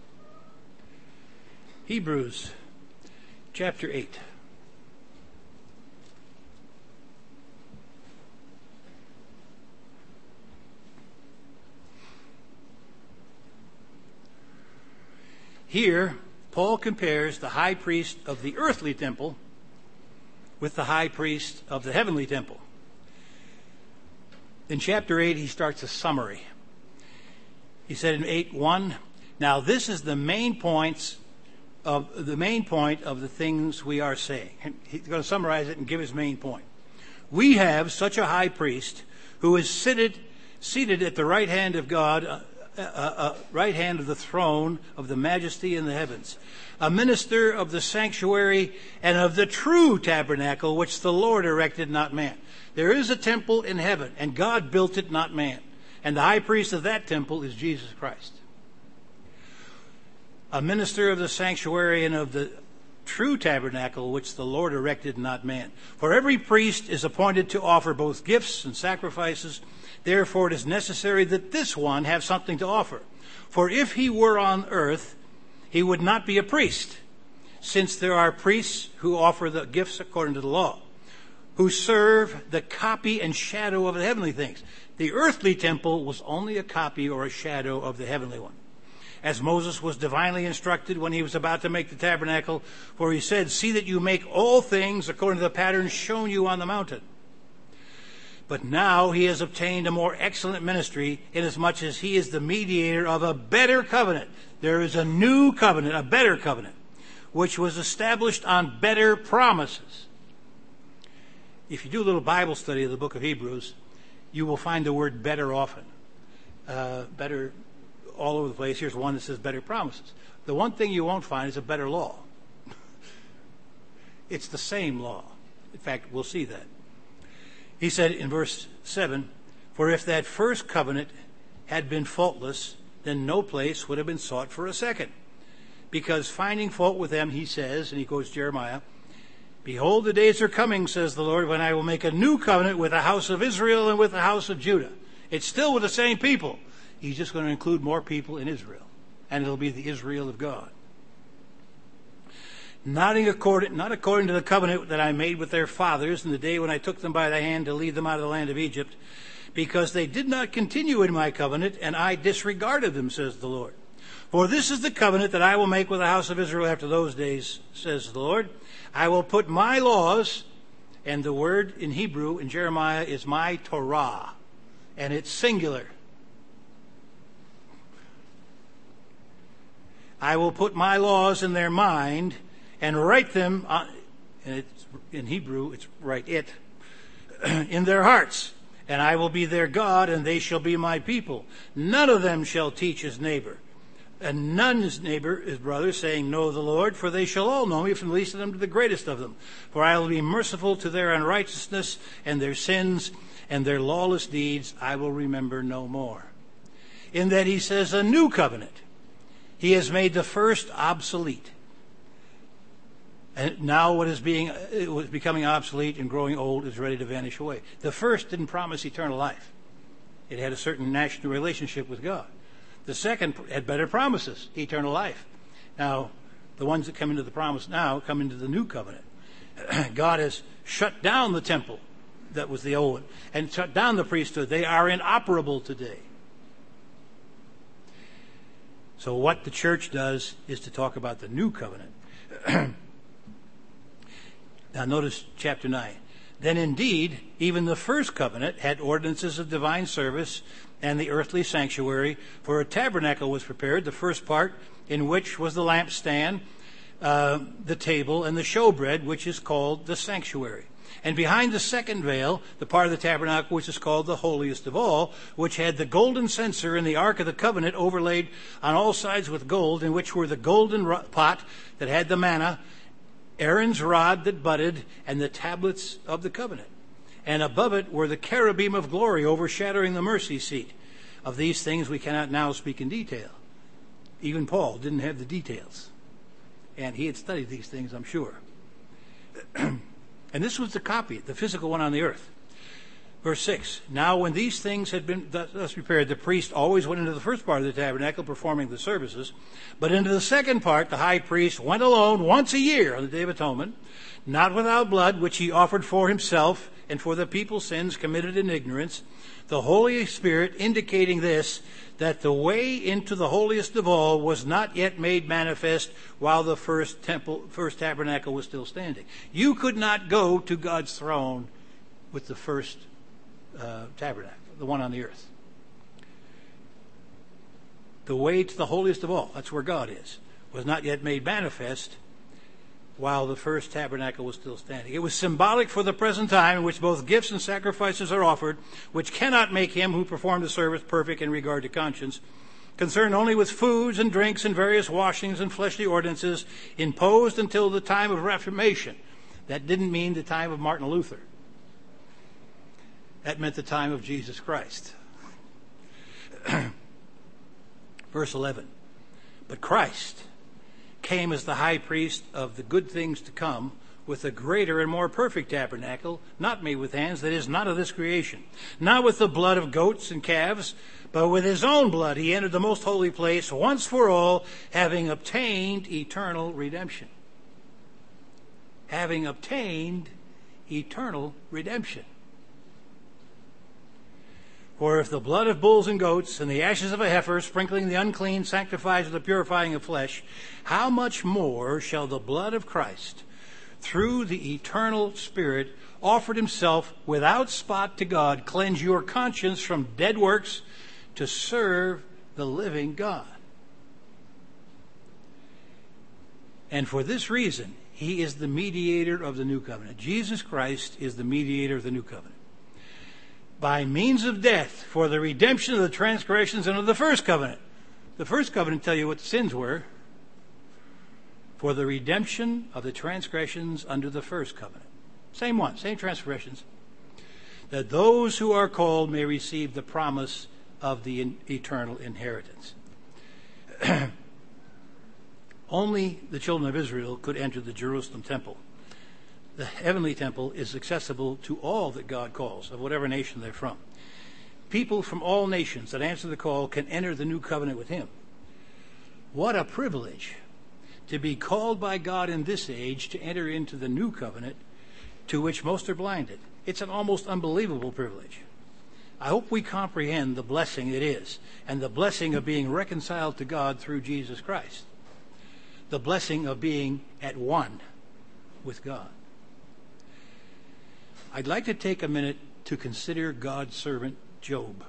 Hebrews chapter eight. Here, Paul compares the high priest of the earthly temple with the high priest of the heavenly temple. In chapter eight, he starts a summary. He said in eight one, now this is the main points of the main point of the things we are saying. He's going to summarize it and give his main point. We have such a high priest who is seated seated at the right hand of God, uh, uh, uh, right hand of the throne of the majesty in the heavens, a minister of the sanctuary and of the true tabernacle which the Lord erected, not man. There is a temple in heaven, and God built it, not man. And the high priest of that temple is Jesus Christ. A minister of the sanctuary and of the true tabernacle which the Lord erected, not man. For every priest is appointed to offer both gifts and sacrifices. Therefore it is necessary that this one have something to offer. For if he were on earth, he would not be a priest, since there are priests who offer the gifts according to the law, who serve the copy and shadow of the heavenly things. The earthly temple was only a copy or a shadow of the heavenly one. As Moses was divinely instructed when he was about to make the tabernacle, for he said, see that you make all things according to the pattern shown you on the mountain. But now he has obtained a more excellent ministry, inasmuch as he is the mediator of a better covenant. There is a new covenant, a better covenant, which was established on better promises. If you do a little Bible study of the book of Hebrews, you will find the word better often. Uh, better all over the place. Here's one that says better promises. The one thing you won't find is a better law. It's the same law. In fact, we'll see that. He said in verse seven, for if that first covenant had been faultless, then no place would have been sought for a second. Because finding fault with them, he says, and he quotes Jeremiah, behold, the days are coming, says the Lord, when I will make a new covenant with the house of Israel and with the house of Judah. It's still with the same people. He's just going to include more people in Israel. And it'll be the Israel of God. Not according, not according to the covenant that I made with their fathers in the day when I took them by the hand to lead them out of the land of Egypt, because they did not continue in my covenant, and I disregarded them, says the Lord. For this is the covenant that I will make with the house of Israel after those days, says the Lord. I will put my laws, and the word in Hebrew in Jeremiah is my Torah, and it's singular. I will put my laws in their mind and write them, on, and it's, in Hebrew it's write it, in their hearts. And I will be their God, and they shall be my people. None of them shall teach his neighbor, and none his neighbor, his brother, saying, Know the Lord, for they shall all know me, from the least of them to the greatest of them. For I will be merciful to their unrighteousness and their sins, and their lawless deeds I will remember no more. In that he says a new covenant. He has made the first obsolete. And now what is being, it was becoming obsolete and growing old is ready to vanish away. The first didn't promise eternal life. It had a certain national relationship with God. The second had better promises, eternal life. Now, the ones that come into the promise now come into the new covenant. God has shut down the temple that was the old one and shut down the priesthood. They are inoperable today. So what the church does is to talk about the new covenant. Now notice chapter nine. Then indeed, even the first covenant had ordinances of divine service and the earthly sanctuary, for a tabernacle was prepared, the first part in which was the lampstand, uh, the table, and the showbread, which is called the sanctuary. And behind the second veil, the part of the tabernacle which is called the holiest of all, which had the golden censer and the ark of the covenant overlaid on all sides with gold, in which were the golden pot that had the manna, Aaron's rod that budded, and the tablets of the covenant. And above it were the cherubim of glory overshadowing the mercy seat. Of these things we cannot now speak in detail. Even Paul didn't have the details. And he had studied these things, I'm sure. And this was the copy, the physical one on the earth. Verse six, Now when these things had been thus prepared, the priest always went into the first part of the tabernacle performing the services. But into the second part, the high priest went alone once a year on the Day of Atonement, not without blood, which he offered for himself and for the people's sins committed in ignorance. The Holy Spirit indicating this, that the way into the holiest of all was not yet made manifest while the first temple, first tabernacle was still standing. You could not go to God's throne with the first uh, tabernacle, the one on the earth. The way to the holiest of all, that's where God is, was not yet made manifest while the first tabernacle was still standing. It was symbolic for the present time in which both gifts and sacrifices are offered, which cannot make him who performed the service perfect in regard to conscience, concerned only with foods and drinks and various washings and fleshly ordinances, imposed until the time of Reformation. That didn't mean the time of Martin Luther. That meant the time of Jesus Christ. Verse eleven. But Christ came as the high priest of the good things to come, with a greater and more perfect tabernacle, not made with hands, that is not of this creation. Not with the blood of goats and calves, but with his own blood he entered the most holy place once for all, having obtained eternal redemption. Having obtained eternal redemption. For if the blood of bulls and goats and the ashes of a heifer, sprinkling the unclean, sanctifies the purifying of flesh, how much more shall the blood of Christ, through the eternal Spirit, offered himself without spot to God, cleanse your conscience from dead works to serve the living God? And for this reason, he is the mediator of the new covenant. Jesus Christ is the mediator of the new covenant. By means of death for the redemption of the transgressions under the first covenant. The first covenant tell you what the sins were. For the redemption of the transgressions under the first covenant. Same one, same transgressions. That those who are called may receive the promise of the in- eternal inheritance. Only the children of Israel could enter the Jerusalem temple. The heavenly temple is accessible to all that God calls, of whatever nation they're from. People from all nations that answer the call can enter the new covenant with him. What a privilege to be called by God in this age to enter into the new covenant to which most are blinded. It's an almost unbelievable privilege. I hope we comprehend the blessing it is, and the blessing of being reconciled to God through Jesus Christ. The blessing of being at one with God. I'd like to take a minute to consider God's servant Job.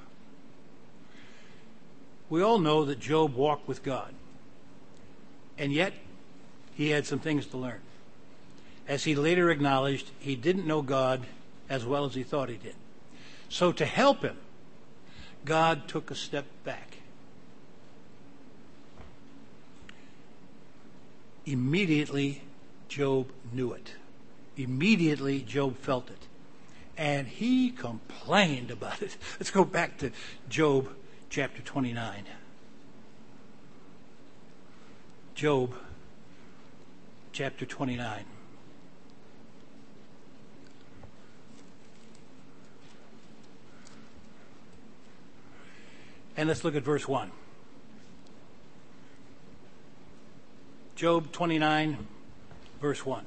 We all know that Job walked with God, and yet he had some things to learn. As he later acknowledged, he didn't know God as well as he thought he did. So to help him, God took a step back. Immediately, Job knew it. Immediately, Job felt it. And he complained about it. Let's go back to Job chapter twenty-nine. Job chapter twenty-nine. And let's look at verse one. Job twenty-nine, verse one.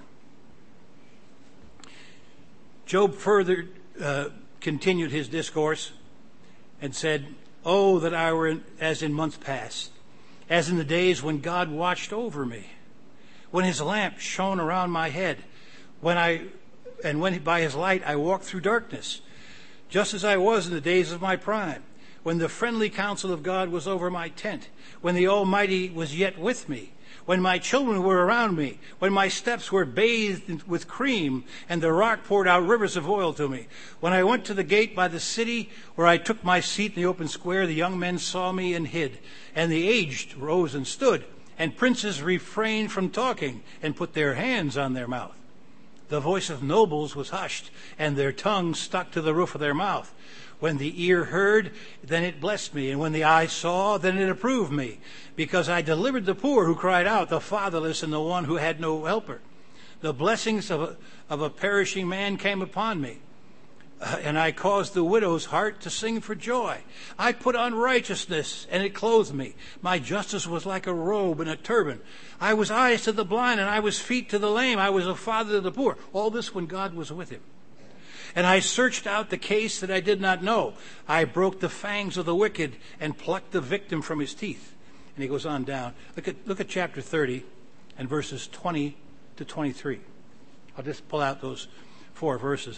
Job further uh, continued his discourse and said, "Oh, that I were in, as in months past, as in the days when God watched over me, when his lamp shone around my head, when I and when by his light I walked through darkness, just as I was in the days of my prime, when the friendly counsel of God was over my tent, when the Almighty was yet with me, when my children were around me, when my steps were bathed with cream, and the rock poured out rivers of oil to me. When I went to the gate by the city, where I took my seat in the open square, the young men saw me and hid, and the aged rose and stood, and princes refrained from talking, and put their hands on their mouth. The voice of nobles was hushed, and their tongues stuck to the roof of their mouth. When the ear heard, then it blessed me, and when the eye saw, then it approved me, because I delivered the poor who cried out, the fatherless, and the one who had no helper. The blessings of a, of a perishing man came upon me, uh, and I caused the widow's heart to sing for joy. I put on righteousness, and it clothed me. My justice was like a robe and a turban. I was eyes to the blind, and I was feet to the lame. I was a father to the poor. All this when God was with him. And I searched out the case that I did not know. I broke the fangs of the wicked and plucked the victim from his teeth." And he goes on down. Look at look at chapter thirty and verses twenty to twenty-three. I'll just pull out those four verses.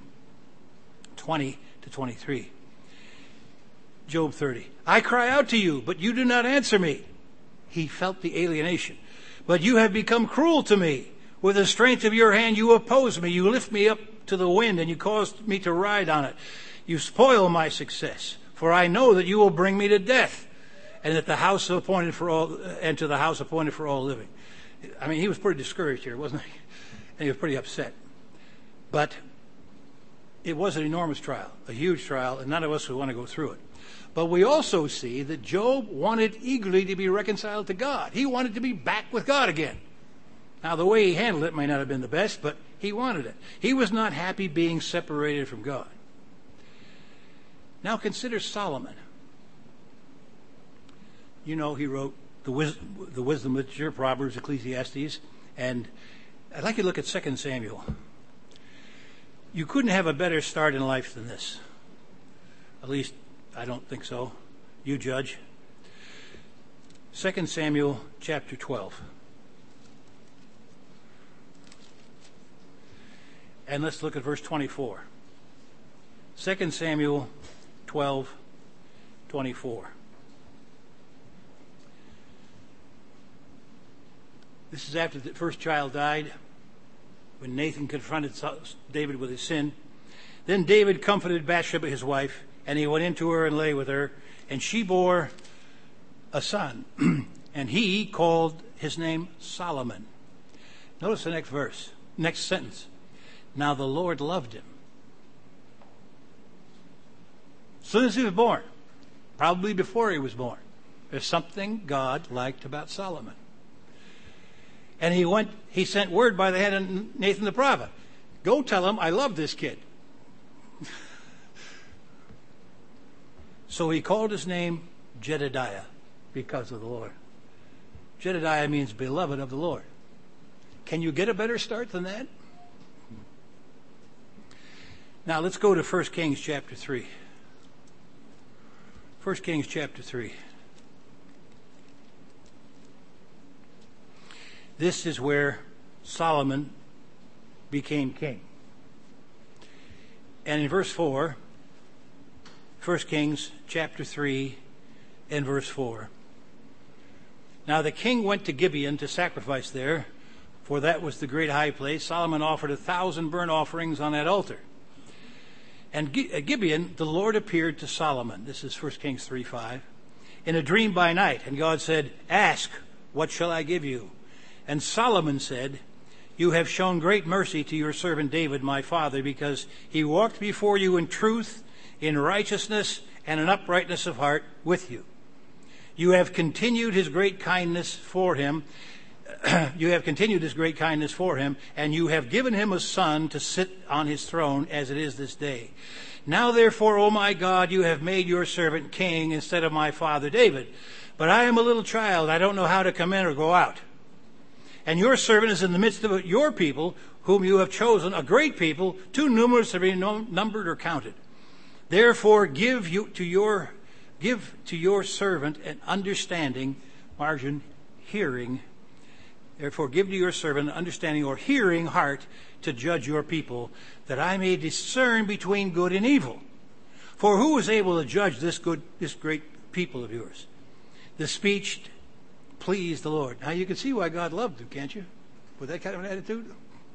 twenty to twenty-three. Job thirty. "I cry out to you, but you do not answer me." He felt the alienation. "But you have become cruel to me. With the strength of your hand you oppose me. You lift me up to the wind, and you caused me to ride on it. You spoil my success, for I know that you will bring me to death, and that the house appointed for all, and to the house appointed for all living." I mean, he was pretty discouraged here, wasn't he? And he was pretty upset. But it was an enormous trial, a huge trial, and none of us would want to go through it. But we also see that Job wanted eagerly to be reconciled to God. He wanted to be back with God again. Now, the way he handled it may not have been the best, but he wanted it. He was not happy being separated from God. Now consider Solomon. You know, he wrote the wisdom, the wisdom literature, Proverbs, Ecclesiastes, and I'd like you to look at Second Samuel. You couldn't have a better start in life than this. At least, I don't think so. You judge. Second Samuel chapter twelve. And let's look at verse twenty-four. Second Samuel twelve, twenty-four. This is after the first child died, when Nathan confronted David with his sin. Then David comforted Bathsheba, his wife, and he went into her and lay with her, and she bore a son, and he called his name Solomon. Notice the next verse, next sentence. Now the Lord loved him. As soon as he was born, probably before he was born, there's something God liked about Solomon. And he went, he sent word by the hand of Nathan the prophet. Go tell him I love this kid. So he called his name Jedediah because of the Lord. Jedediah means beloved of the Lord. Can you get a better start than that? Now let's go to First Kings chapter three. First Kings chapter three. This is where Solomon became king. And in verse four, First Kings chapter three and verse four. Now the king went to Gibeon to sacrifice there, for that was the great high place. Solomon offered a thousand burnt offerings on that altar. And at Gibeon, the Lord appeared to Solomon. This is First Kings three five. In a dream by night. And God said, "Ask, what shall I give you?" And Solomon said, "You have shown great mercy to your servant David, my father, because he walked before you in truth, in righteousness, and in uprightness of heart with you. You have continued his great kindness for him. You have continued his great kindness for him, and you have given him a son to sit on his throne as it is this day. Now therefore, O my God, you have made your servant king instead of my father David. But I am a little child. I don't know how to come in or go out. And your servant is in the midst of your people, whom you have chosen, a great people, too numerous to be numbered or counted. Therefore give you to your give to your servant an understanding, margin, hearing. Therefore give to your servant an understanding or hearing heart to judge your people, that I may discern between good and evil. For who is able to judge this good, this great people of yours?" The speech pleased the Lord. Now you can see why God loved him, can't you? With that kind of an attitude.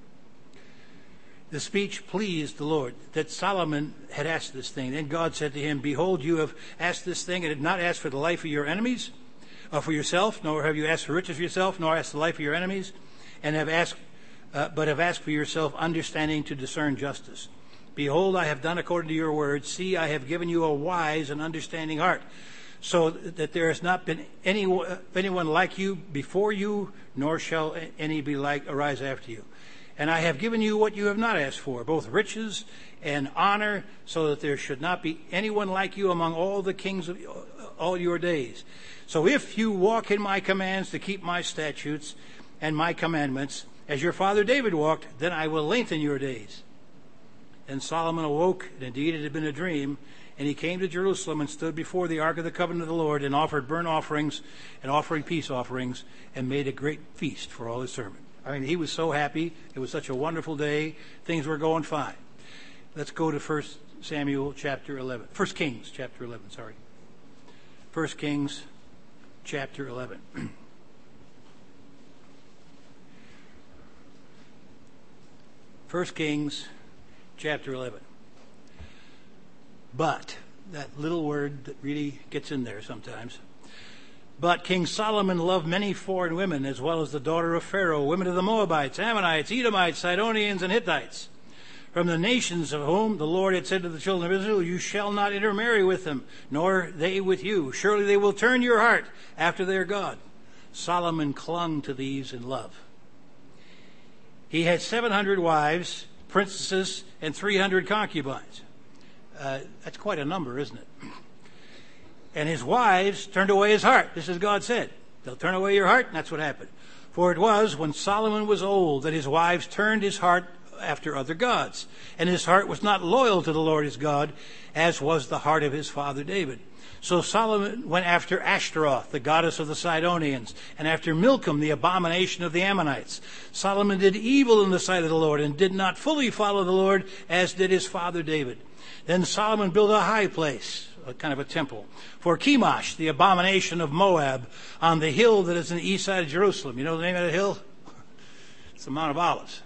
The speech pleased the Lord, that Solomon had asked this thing. Then God said to him, "Behold, you have asked this thing, and did not ask for the life of your enemies, or for yourself, nor have you asked for riches for yourself, nor asked the life of your enemies, and have asked, uh, but have asked for yourself understanding to discern justice. Behold, I have done according to your word. See, I have given you a wise and understanding heart, so that there has not been any, uh, anyone like you before you, nor shall any be like arise after you. And I have given you what you have not asked for, both riches and honor, so that there should not be anyone like you among all the kings of all your days. So if you walk in my commands to keep my statutes and my commandments, as your father David walked, then I will lengthen your days." And Solomon awoke, and indeed it had been a dream, and he came to Jerusalem and stood before the ark of the covenant of the Lord, and offered burnt offerings and offering peace offerings, and made a great feast for all his servants. I mean, he was so happy. It was such a wonderful day. Things were going fine. Let's go to First Samuel chapter eleven. First Kings chapter eleven, sorry. First Kings chapter eleven. First Kings chapter eleven. But, that little word that really gets in there sometimes. But King Solomon loved many foreign women, as well as the daughter of Pharaoh, women of the Moabites, Ammonites, Edomites, Sidonians, and Hittites, from the nations of whom the Lord had said to the children of Israel, "You shall not intermarry with them, nor they with you. Surely they will turn your heart after their God." Solomon clung to these in love. He had seven hundred wives, princesses, and three hundred concubines. Uh, that's quite a number, isn't it? And his wives turned away his heart. This is God said. They'll turn away your heart, and that's what happened. For it was when Solomon was old that his wives turned his heart after other gods. And his heart was not loyal to the Lord his God, as was the heart of his father David. So Solomon went after Ashtaroth, the goddess of the Sidonians, and after Milcom, the abomination of the Ammonites. Solomon did evil in the sight of the Lord, and did not fully follow the Lord, as did his father David. Then Solomon built a high place, a kind of a temple, for Chemosh, the abomination of Moab, on the hill that is on the east side of Jerusalem. You know the name of that hill? It's the Mount of Olives.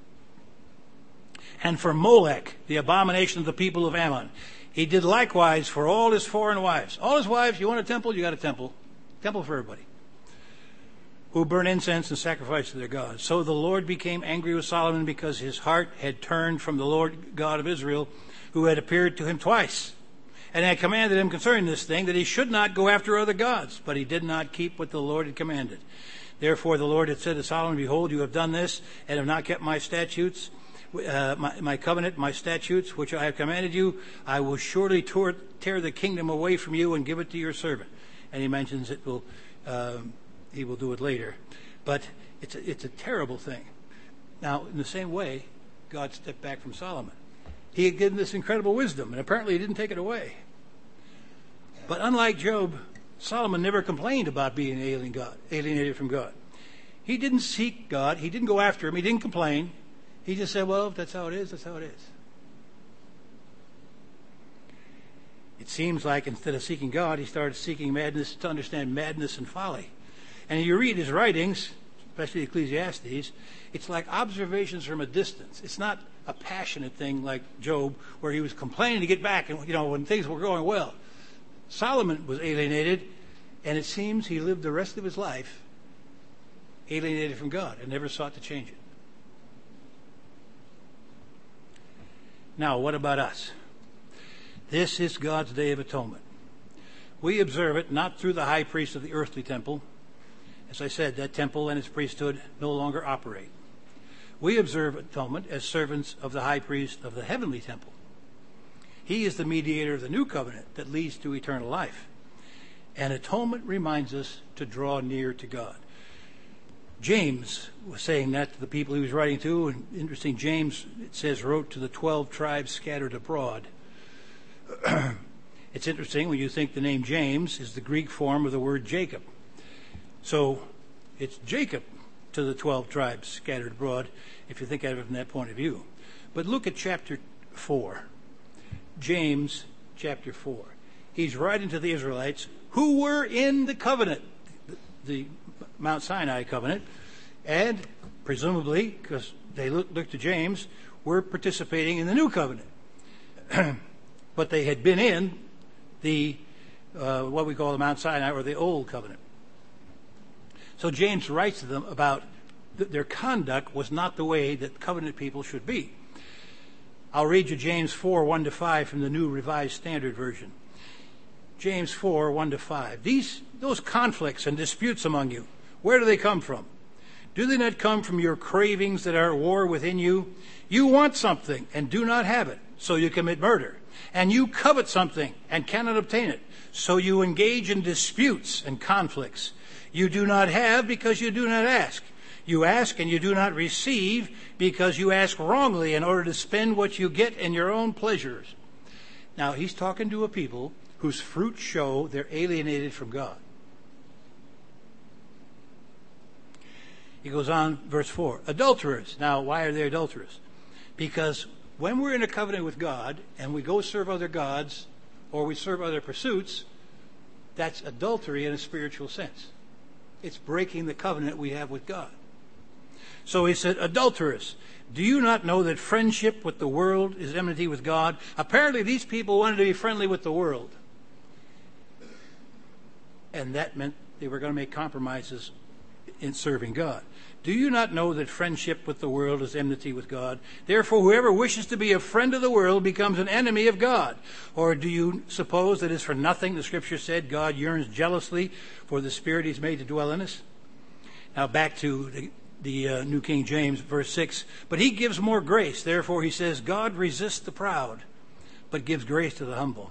And for Molech, the abomination of the people of Ammon. He did likewise for all his foreign wives. All his wives, you want a temple? You got a temple. Temple for everybody. Who burn incense and sacrifice to their gods. So the Lord became angry with Solomon, because his heart had turned from the Lord God of Israel, who had appeared to him twice, and had commanded him concerning this thing, that he should not go after other gods. But he did not keep what the Lord had commanded. Therefore the Lord had said to Solomon, "Behold, you have done this, and have not kept my statutes, uh, my, my covenant, my statutes, which I have commanded you. I will surely tear, tear the kingdom away from you, and give it to your servant." And he mentions it will, um, he will do it later. But it's a, it's a terrible thing. Now, in the same way, God stepped back from Solomon. He had given this incredible wisdom, and apparently he didn't take it away. But unlike Job, Solomon never complained about being alien God, alienated from God. He didn't seek God. He didn't go after him. He didn't complain. He just said, well, if that's how it is, that's how it is. It seems like instead of seeking God, he started seeking madness to understand madness and folly. And you read his writings, especially Ecclesiastes, it's like observations from a distance. It's not a passionate thing like Job, where he was complaining to get back, and you know, when things were going well. Solomon was alienated, and it seems he lived the rest of his life alienated from God and never sought to change it. Now, what about us? This is God's Day of Atonement. We observe it not through the high priest of the earthly temple. As I said, that temple and its priesthood no longer operate. We observe atonement as servants of the high priest of the heavenly temple. He is the mediator of the new covenant that leads to eternal life. And atonement reminds us to draw near to God. James was saying that to the people he was writing to. And interesting, James, it says, wrote to the twelve tribes scattered abroad. It's interesting when you think the name James is the Greek form of the word Jacob. So it's Jacob to the twelve tribes scattered abroad, if you think of it from that point of view. But look at chapter four. James chapter four. He's writing to the Israelites who were in the covenant, the Mount Sinai covenant, and presumably, because they looked look to James, were participating in the new covenant. But they had been in the uh, what we call the Mount Sinai, or the old covenant. So James writes to them about th- their conduct was not the way that covenant people should be. I'll read you James four, one to five from the New Revised Standard Version. James four, one to five. These, those conflicts and disputes among you, where do they come from? Do they not come from your cravings that are at war within you? You want something and do not have it, so you commit murder. And you covet something and cannot obtain it, so you engage in disputes and conflicts. You do not have because you do not ask. You ask and you do not receive because you ask wrongly in order to spend what you get in your own pleasures. Now, he's talking to a people whose fruits show they're alienated from God. He goes on, verse four. Adulterers. Now, why are they adulterers? Because when we're in a covenant with God and we go serve other gods or we serve other pursuits, that's adultery in a spiritual sense. It's breaking the covenant we have with God. So he said, adulterers, do you not know that friendship with the world is enmity with God? Apparently these people wanted to be friendly with the world. And that meant they were going to make compromises in serving God. Do you not know that friendship with the world is enmity with God? Therefore, whoever wishes to be a friend of the world becomes an enemy of God. Or do you suppose that it's for nothing the Scripture said God yearns jealously for the Spirit He's made to dwell in us? Now back to the, the uh, New King James, verse six. But He gives more grace. Therefore, He says, God resists the proud, but gives grace to the humble.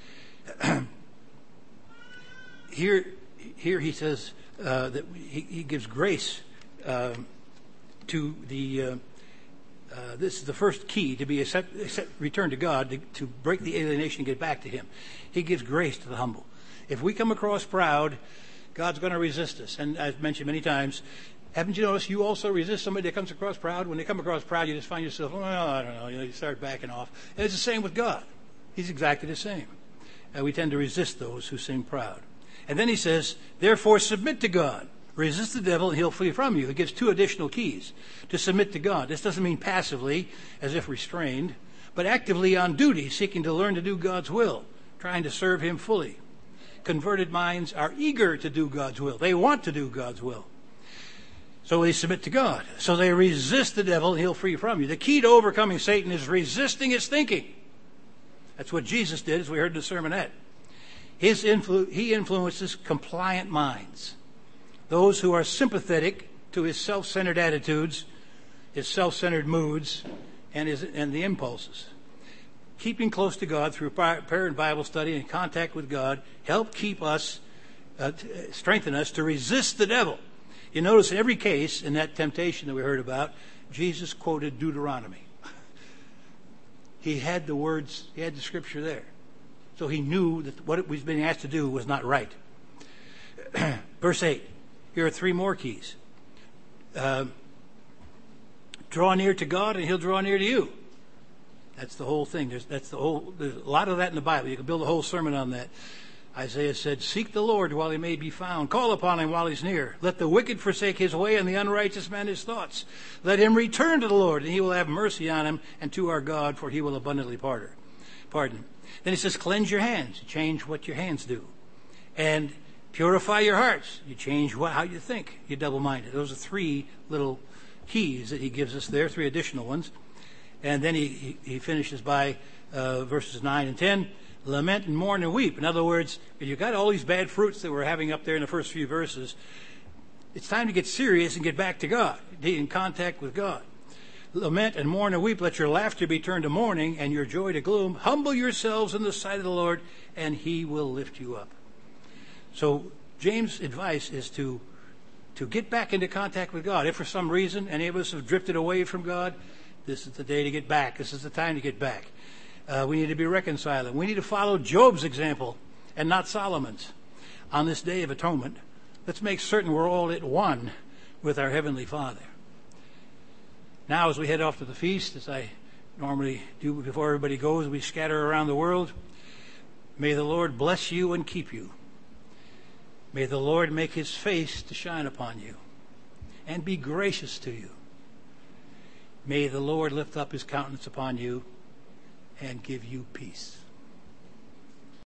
here, here He says uh, that he, he gives grace Uh, to the, uh, uh, this is the first key to be accept, accept, returned to God, to, to break the alienation and get back to Him. He gives grace to the humble. If we come across proud, God's going to resist us. And I've mentioned many times, haven't you noticed you also resist somebody that comes across proud? When they come across proud, you just find yourself, oh, I don't know, you know, you start backing off. And it's the same with God. He's exactly the same. And we tend to resist those who seem proud. And then he says, therefore submit to God. Resist the devil and he'll flee from you. It gives two additional keys to submit to God. This doesn't mean passively, as if restrained, but actively on duty, seeking to learn to do God's will, trying to serve Him fully. Converted minds are eager to do God's will. They want to do God's will. So they submit to God. So they resist the devil and he'll flee from you. The key to overcoming Satan is resisting his thinking. That's what Jesus did, as we heard in the sermonette. His influ- he influences compliant minds. Those who are sympathetic to his self-centered attitudes, his self-centered moods, and his and the impulses. Keeping close to God through prayer and Bible study and contact with God help keep us, uh, strengthen us to resist the devil. You notice in every case in that temptation that we heard about, Jesus quoted Deuteronomy. He had the words, he had the scripture there. So he knew that what it was being asked to do was not right. Verse eight. Here are three more keys. Uh, draw near to God and he'll draw near to you. That's the whole thing. There's, that's the whole, there's a lot of that in the Bible. You can build a whole sermon on that. Isaiah said, seek the Lord while he may be found. Call upon him while he's near. Let the wicked forsake his way and the unrighteous man his thoughts. Let him return to the Lord and he will have mercy on him, and to our God, for he will abundantly pardon. Pardon. Then he says, cleanse your hands. Change what your hands do. And purify your hearts. You change what, how you think. You're double-minded. Those are three little keys that he gives us there, three additional ones. And then he, he, he finishes by uh, verses nine and ten. Lament and mourn and weep. In other words, if you've got all these bad fruits that we're having up there in the first few verses, it's time to get serious and get back to God, be in contact with God. Lament and mourn and weep. Let your laughter be turned to mourning and your joy to gloom. Humble yourselves in the sight of the Lord, and he will lift you up. So James' advice is to, to get back into contact with God. If for some reason any of us have drifted away from God, this is the day to get back. This is the time to get back. Uh, we need to be reconciling. We need to follow Job's example and not Solomon's. On this day of atonement, let's make certain we're all at one with our Heavenly Father. Now, as we head off to the feast, as I normally do before everybody goes, we scatter around the world. May the Lord bless you and keep you. May the Lord make his face to shine upon you and be gracious to you. May the Lord lift up his countenance upon you and give you peace.